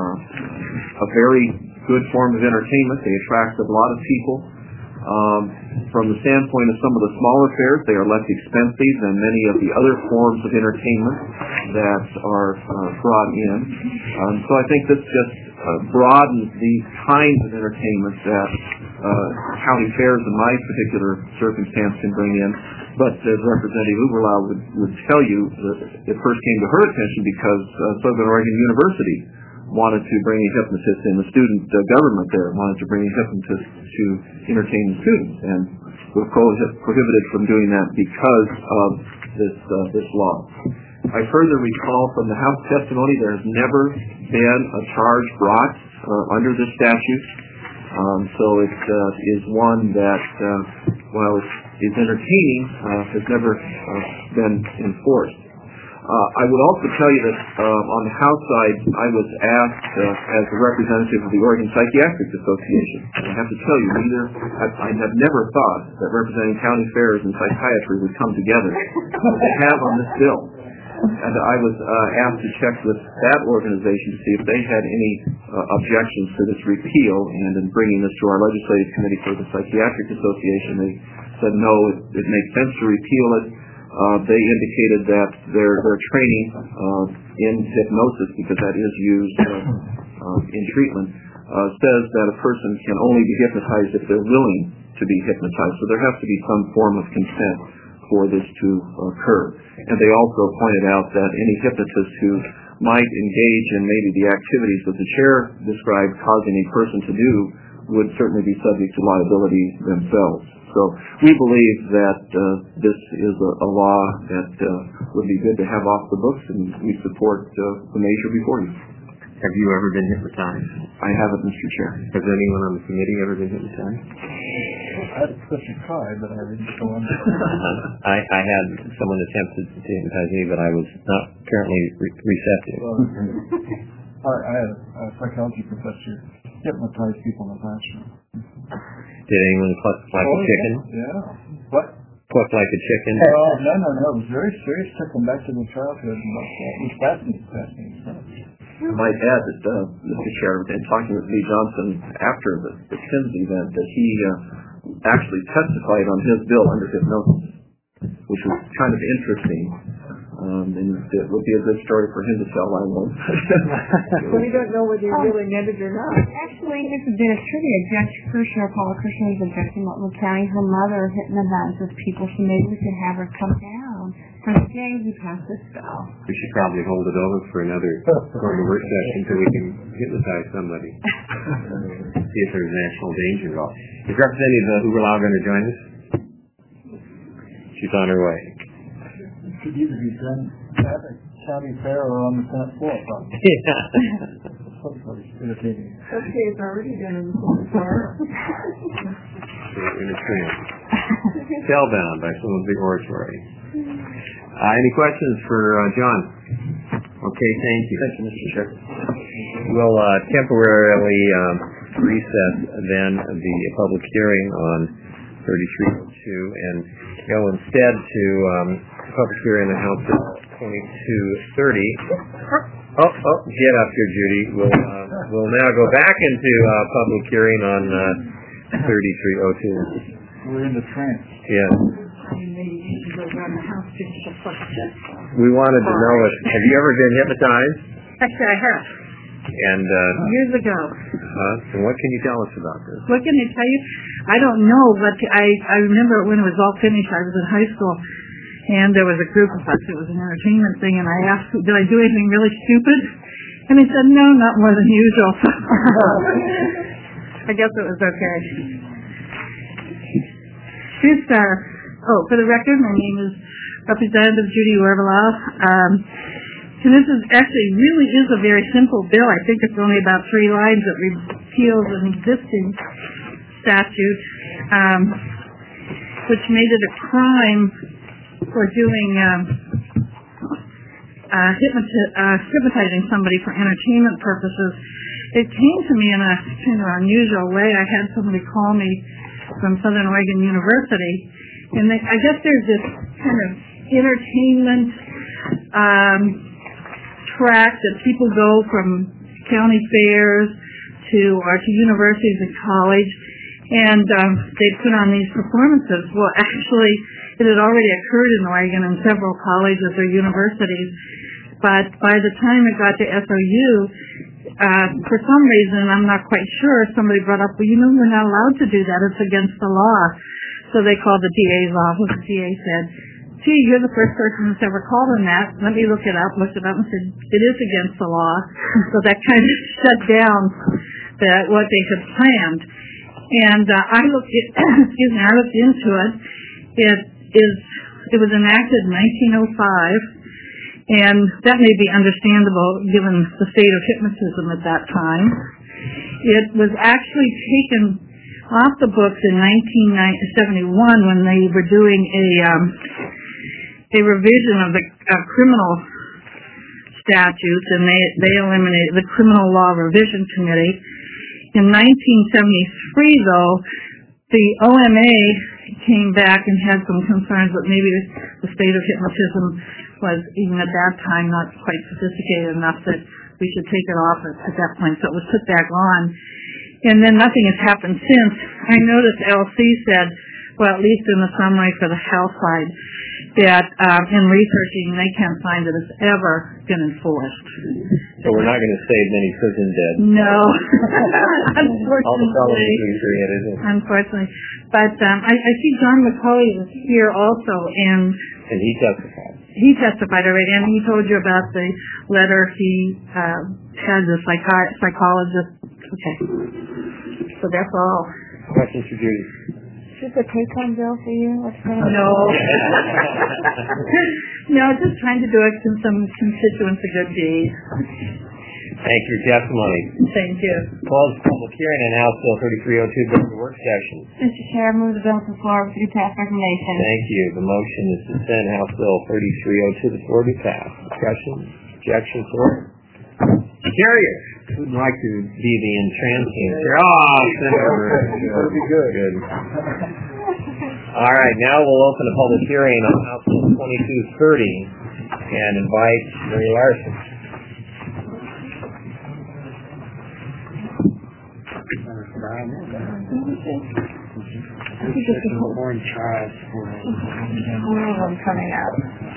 a very good form of entertainment. They attract a lot of people. From the standpoint of some of the smaller fairs, they are less expensive than many of the other forms of entertainment that are brought in. So I think this just broadens these kinds of entertainment that county fairs in my particular circumstance can bring in. But as Representative Uberlau would tell you, it first came to her attention because Southern Oregon University wanted to bring a hypnotist in. The student government there wanted to bring a hypnotist to entertain the students, and were prohibited from doing that because of this law. I further recall from the House testimony there has never been a charge brought under this statute. So it is one that, while it is entertaining, has never been enforced. I would also tell you that on the House side, I was asked as a representative of the Oregon Psychiatric Association. And I have to tell you, I have never thought that representing county fairs and psychiatry would come together to have on this bill. And I was asked to check with that organization to see if they had any objections to this repeal, and in bringing this to our legislative committee for the Psychiatric Association, they said no, it makes sense to repeal it. They indicated that their training in hypnosis, because that is used in treatment, says that a person can only be hypnotized if they're willing to be hypnotized. So there has to be some form of consent for this to occur. And they also pointed out that any hypnotist who might engage in maybe the activities that the chair described causing a person to do would certainly be subject to liability themselves. So we believe that this is a law that would be good to have off the books, and we support the measure before you. Have you ever been hypnotized? I haven't, Mr. Chair. Has anyone on the committee ever been hypnotized? I had a special try, but I didn't go on. I had someone attempted to hypnotize me, but I was not apparently receptive. Well, I had a psychology professor hypnotize people in the classroom. Did anyone cluck like a chicken? Yeah. What? Cluck like a chicken? Oh, no. It was very serious. Took them back to their childhood. It was fascinating. I might add that, Mr. Chair, in talking with Lee Johnson after the Kinsey event, that he actually testified on his bill under hypnosis, which was kind of interesting. And it would be a good story for him to tell, I won't. Well, we don't know whether he really meant it or not. Actually, this has been a trivia. Judge Kirshner, Paula Kirshner, is a judge in Multnomah County. Her mother hypnotizes people, so maybe we could have her come down. For the day we pass this spell. We should probably hold it over for another work session so we can hypnotize somebody. See if there's national danger involved. Is Representative Uberlau going to join us? She's on her way. Could either be done at a county fair or on the Senate floor, probably. Yeah. Entertaining. Okay, it's already done in the floor. In a train. Spellbound by some of the oratory. Any questions for John? Okay, thank you. Thank you, Mr. Chair. We'll temporarily recess then the public hearing on 3302 and go instead to public hearing on House Bill 2230. Oh, get up here, Judy. We'll now go back into public hearing on 3302. We're in the trance. Yes. Maybe you should go around the house just to question. We wanted to know if have you ever been hypnotized? Actually, I have. And years ago. And what can you tell us about this? What can I tell you? I don't know, but I remember when it was all finished, I was in high school, and there was a group of us. It was an entertainment thing, and I asked, did I do anything really stupid? And they said, no, not more than usual. I guess it was okay. For the record, my name is Representative Judy Uberlau. And this is actually really is a very simple bill. I think it's only about 3 lines that repeals an existing statute, which made it a crime for doing hypnotizing somebody for entertainment purposes. It came to me in a kind of unusual way. I had somebody call me from Southern Oregon University, and I guess there's this kind of entertainment track that people go from county fairs to universities and college, and they put on these performances. Well, actually, it had already occurred in Oregon in several colleges or universities, but by the time it got to SOU, for some reason, I'm not quite sure, somebody brought up, well, we're not allowed to do that. It's against the law. So they called the DA's office. The DA said, gee, you're the first person that's ever called on that. Let me looked it up and said, it is against the law. So that kind of shut down what they had planned. And I looked into it. It was enacted in 1905, and that may be understandable given the state of hypnotism at that time. It was actually taken off the books in 1971 when they were doing a revision of the criminal statutes, and they eliminated the Criminal Law Revision Committee. In 1973, though, the OMA came back and had some concerns that maybe the state of hypnotism was, even at that time, not quite sophisticated enough that we should take it off at that point. So it was put back on. And then nothing has happened since. I noticed LC said, well, at least in the summary for the health side, that in researching, they can't find that it's ever been enforced. So we're not going to save many prison dead. No. All the problems being created. Unfortunately. But I see John McCauley is here also, and he testified. He testified already, and he told you about the letter he had the psychologist. Okay. So that's all. Questions for Judy? Is this a take-home bill for you? No. No, just trying to do some constituents a good deed. Thank you for your testimony. Thank you. Close public hearing on House Bill 3302, go to the work session. Mr. Chair, I move the bill to the floor with your pass recommendation. Thank you. The motion is to send House Bill 3302 to the floor to be passed. Discussion? Objection? Carrier. Who'd like to be the entrancing? Senator. That'd be good. Good. All right, now we'll open a public hearing on House Bill 2230 and invite Mary Larson. Orange child. I'm coming out.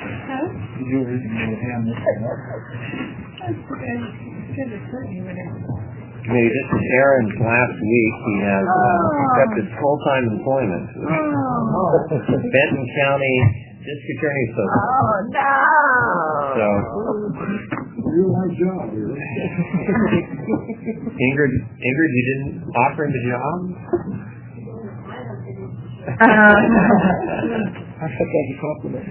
Committee, this is Aaron's last week. He has accepted full-time employment. Benton County District Attorney's Office. Oh, no! So, Real hard job. Ingrid, you didn't offer him the job? I thought that was a compliment.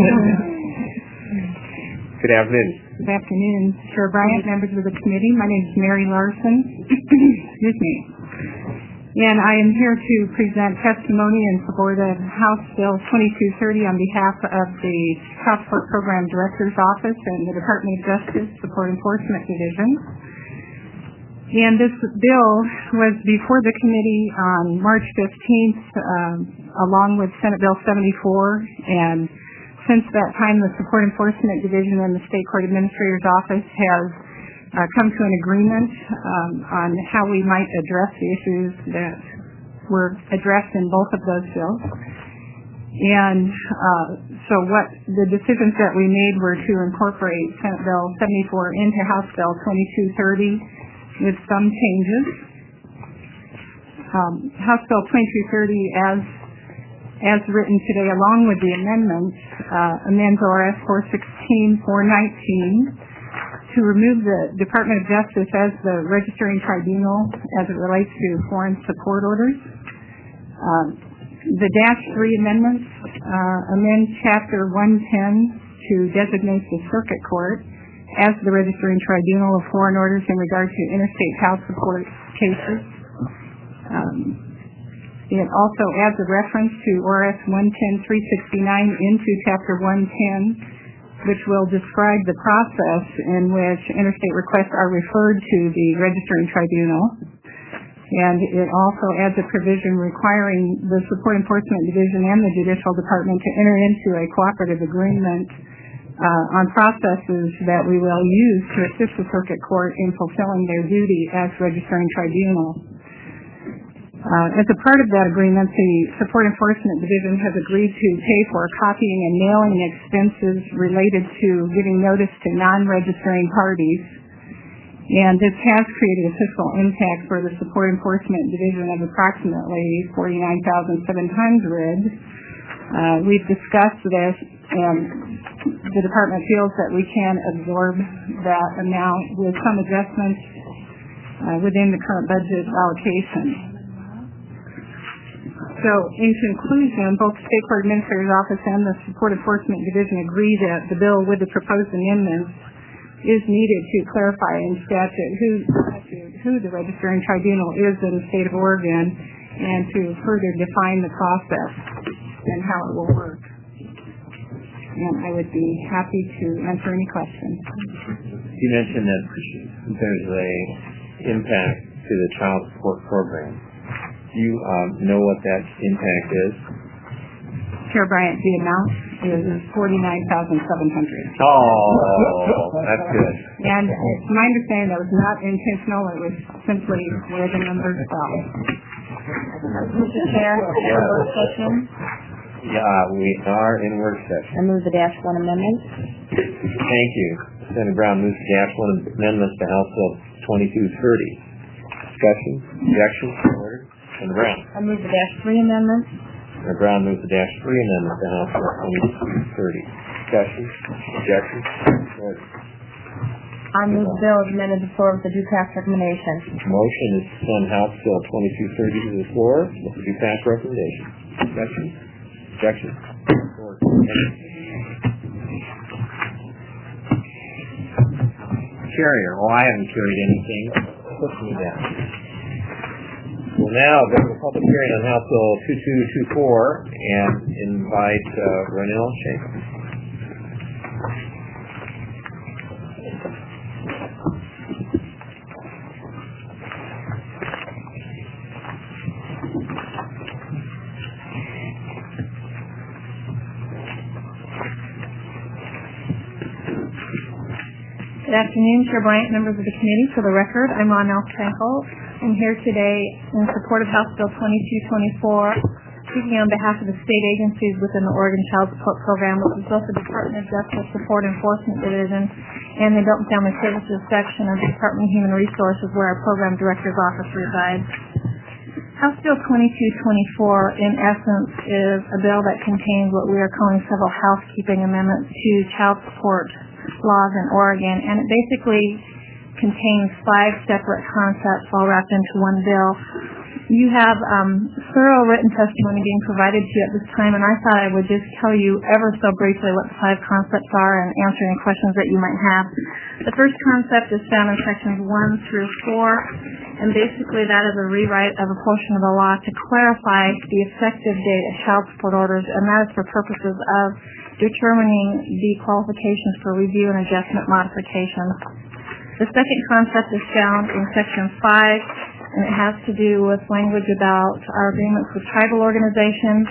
Good afternoon. Good afternoon, Chair Bryant, members of the committee. My name is Mary Larson. Excuse me. And I am here to present testimony in support of House Bill 2230 on behalf of the Child Support Program Director's Office and the Department of Justice Support Enforcement Division. And this bill was before the committee on March 15th, along with Senate Bill 74, and since that time, the Support Enforcement Division and the State Court Administrator's Office has come to an agreement on how we might address the issues that were addressed in both of those bills. And so what the decisions that we made were to incorporate Senate Bill 74 into House Bill 2230 with some changes. House Bill 2230, as written today, along with the amendments, amends ORS 416-419 to remove the Department of Justice as the registering tribunal as it relates to foreign support orders. The -3 amendments amend Chapter 110 to designate the Circuit Court as the registering tribunal of foreign orders in regard to interstate child support cases. It also adds a reference to ORS 110-369 into Chapter 110, which will describe the process in which interstate requests are referred to the registering tribunal. And it also adds a provision requiring the Support Enforcement Division and the Judicial Department to enter into a cooperative agreement on processes that we will use to assist the Circuit Court in fulfilling their duty as registering tribunal. As a part of that agreement, the Support Enforcement Division has agreed to pay for copying and mailing expenses related to giving notice to non-registering parties. And this has created a fiscal impact for the Support Enforcement Division of approximately $49,700. We've discussed this and the department feels that we can absorb that amount with some adjustments within the current budget allocation. So, in conclusion, both the State Court Administrator's Office and the Support Enforcement Division agree that the bill with the proposed amendments is needed to clarify in statute who the registering tribunal is in the state of Oregon and to further define the process and how it will work. And I would be happy to answer any questions. You mentioned that there's a impact to the child support program. Do you know what that impact is? Chair Bryant, the amount is $49,700. Oh, that's good. And it's my understanding that was not intentional. It was simply where the numbers fell. Mr. Chair, work session. Yeah, we are in work session. I move the -1 amendment. Thank you. Senator Brown moves the -1 amendments to House Bill 2230. Discussion? Objections? Order? Senator Brown. I move the -3 amendment. Senator Brown moves the -3 amendment to House Bill 2230. Discussion? Objections? Order? I move the bill as amended to the floor with the due pass recommendation. Motion is to send House Bill 2230 to the floor with the due pass recommendation. Discussion? Objections? Order? Carrier. Oh, I haven't carried anything. Put me down. We'll now go to the public hearing on House Bill 2224 and invite Ronell Schaefer. Good afternoon, Chair Bryant, members of the committee. For the record, I'm Ronell Schaefer. I'm here today in support of House Bill 2224, speaking on behalf of the state agencies within the Oregon Child Support Program, which is both the Department of Justice Support Enforcement Division and the Adult and Family Services section of the Department of Human Resources, where our program director's office resides. House Bill 2224, in essence, is a bill that contains what we are calling several housekeeping amendments to child support laws in Oregon, and it basically contains 5 separate concepts all wrapped into one bill. You have thorough written testimony being provided to you at this time, and I thought I would just tell you ever so briefly what the 5 concepts are and answer any questions that you might have. The first concept is found in sections 1 through 4, and basically that is a rewrite of a portion of the law to clarify the effective date of child support orders, and that is for purposes of determining the qualifications for review and adjustment modifications. The second concept is found in section 5, and it has to do with language about our agreements with tribal organizations.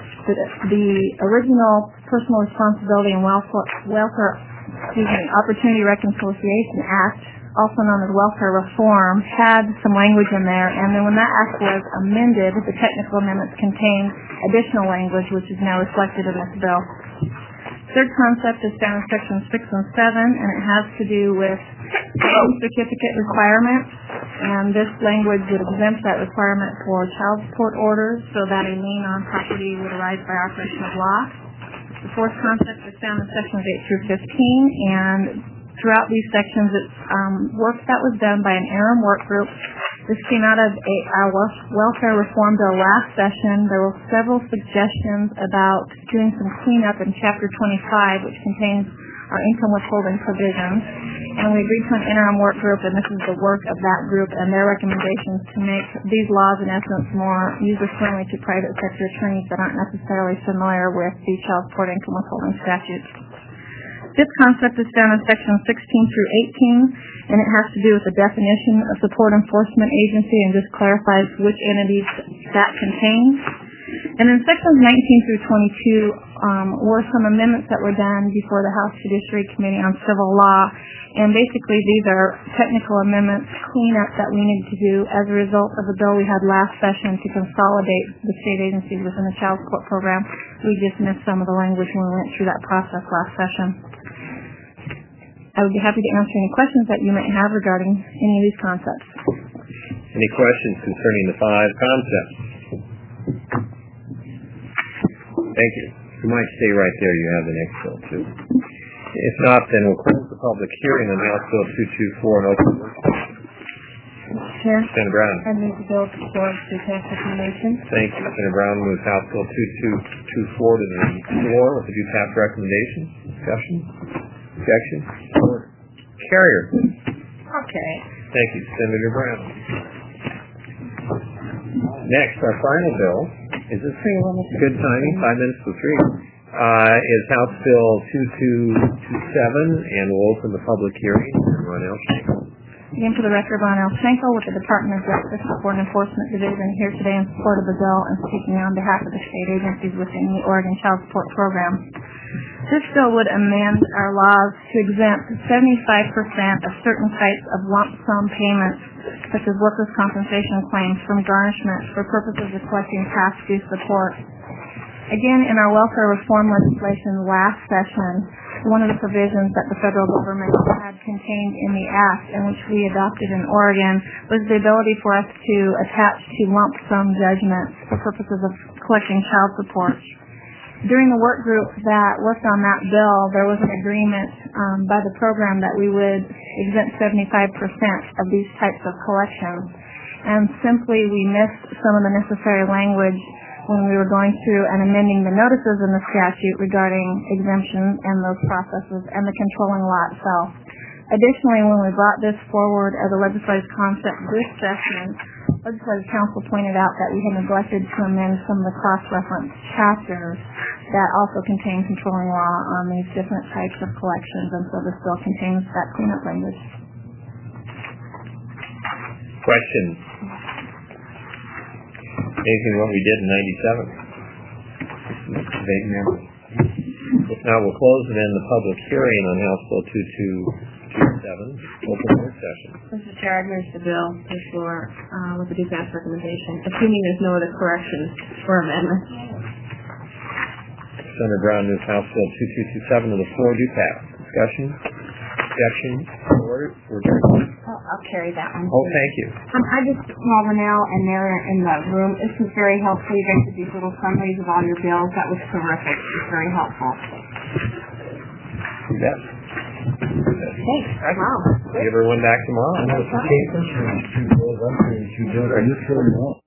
The original Personal Responsibility and Welfare Opportunity Reconciliation Act, also known as Welfare Reform, had some language in there, and then when that act was amended, the technical amendments contained additional language, which is now reflected in this bill. Third concept is found in sections 6 and 7, and it has to do with home certificate requirements, and this language would exempt that requirement for child support orders so that a lien on property would arise by operation of law. The fourth concept is found in sections 8 through 15, and throughout these sections it's work that was done by an interim work group. This came out of our welfare reform bill last session. There were several suggestions about doing some cleanup in Chapter 25, which contains our income withholding provisions. And we agreed to an interim work group, and this is the work of that group and their recommendations to make these laws, in essence, more user-friendly to private sector attorneys that aren't necessarily familiar with the child support income withholding statutes. This concept is found in sections 16 through 18, and it has to do with the definition of support enforcement agency and just clarifies which entities that contains. And in sections 19 through 22 were some amendments that were done before the House Judiciary Committee on Civil Law, and basically these are technical amendments, cleanup that we need to do as a result of the bill we had last session to consolidate the state agencies within the child support program. We just missed some of the language when we went through that process last session. I would be happy to answer any questions that you might have regarding any of these concepts. Any questions concerning the 5 concepts? Thank you. you might stay right there. You have the next bill, too. If not, then we'll close the public hearing on House Bill 224 and open the work session. Chair, Senator Brown. I move the bill for to pass recommendation. Thank you. Senator Brown moves House Bill 2224 to the floor with the due pass recommendation. Discussion? Objection? Carrier. Okay. Thank you, Senator Brown. Next, our final bill is this thing almost good timing, 5 minutes to 3. Is House Bill 2227, and we'll open the public hearing. Ron Elshenko. Again, for the record, Ron Elshenko with the Department of Justice Support Enforcement Division, here today in support of the bill and speaking on behalf of the state agencies within the Oregon Child Support Program. This bill would amend our laws to exempt 75% of certain types of lump sum payments, such as workers' compensation claims, from garnishment for purposes of collecting past due support. Again, in our welfare reform legislation last session, one of the provisions that the federal government had contained in the act, and which we adopted in Oregon, was the ability for us to attach to lump sum judgments for purposes of collecting child support. During the work group that worked on that bill, there was an agreement by the program that we would exempt 75% of these types of collections. And simply we missed some of the necessary language when we were going through and amending the notices in the statute regarding exemption and those processes and the controlling law itself. Additionally, when we brought this forward as a legislative concept this session, Legislative Council pointed out that we had neglected to amend some of the cross-reference chapters that also contain controlling law on these different types of collections, and so this bill contains that cleanup language. Questions? Anything what we did in 97? Vague memory. If not, we'll close and end the public hearing on House Bill 2227. Open work session. Mr. Chair, I move the bill to the floor with the due pass recommendation, assuming there's no other corrections or amendments. Senator Brown moves House Bill 2227 to the floor. Due pass. Discussion? Objection? Order? I'll carry that one. Oh, thank you. I just saw Renelle and Mary in the room. This was very helpful. You guys did these little summaries of all your bills. That was terrific. It was very helpful. You bet. Thanks. Wow. Give everyone back tomorrow. I know it's a papers or 2 bills up here, 2 bills. I just filled them out.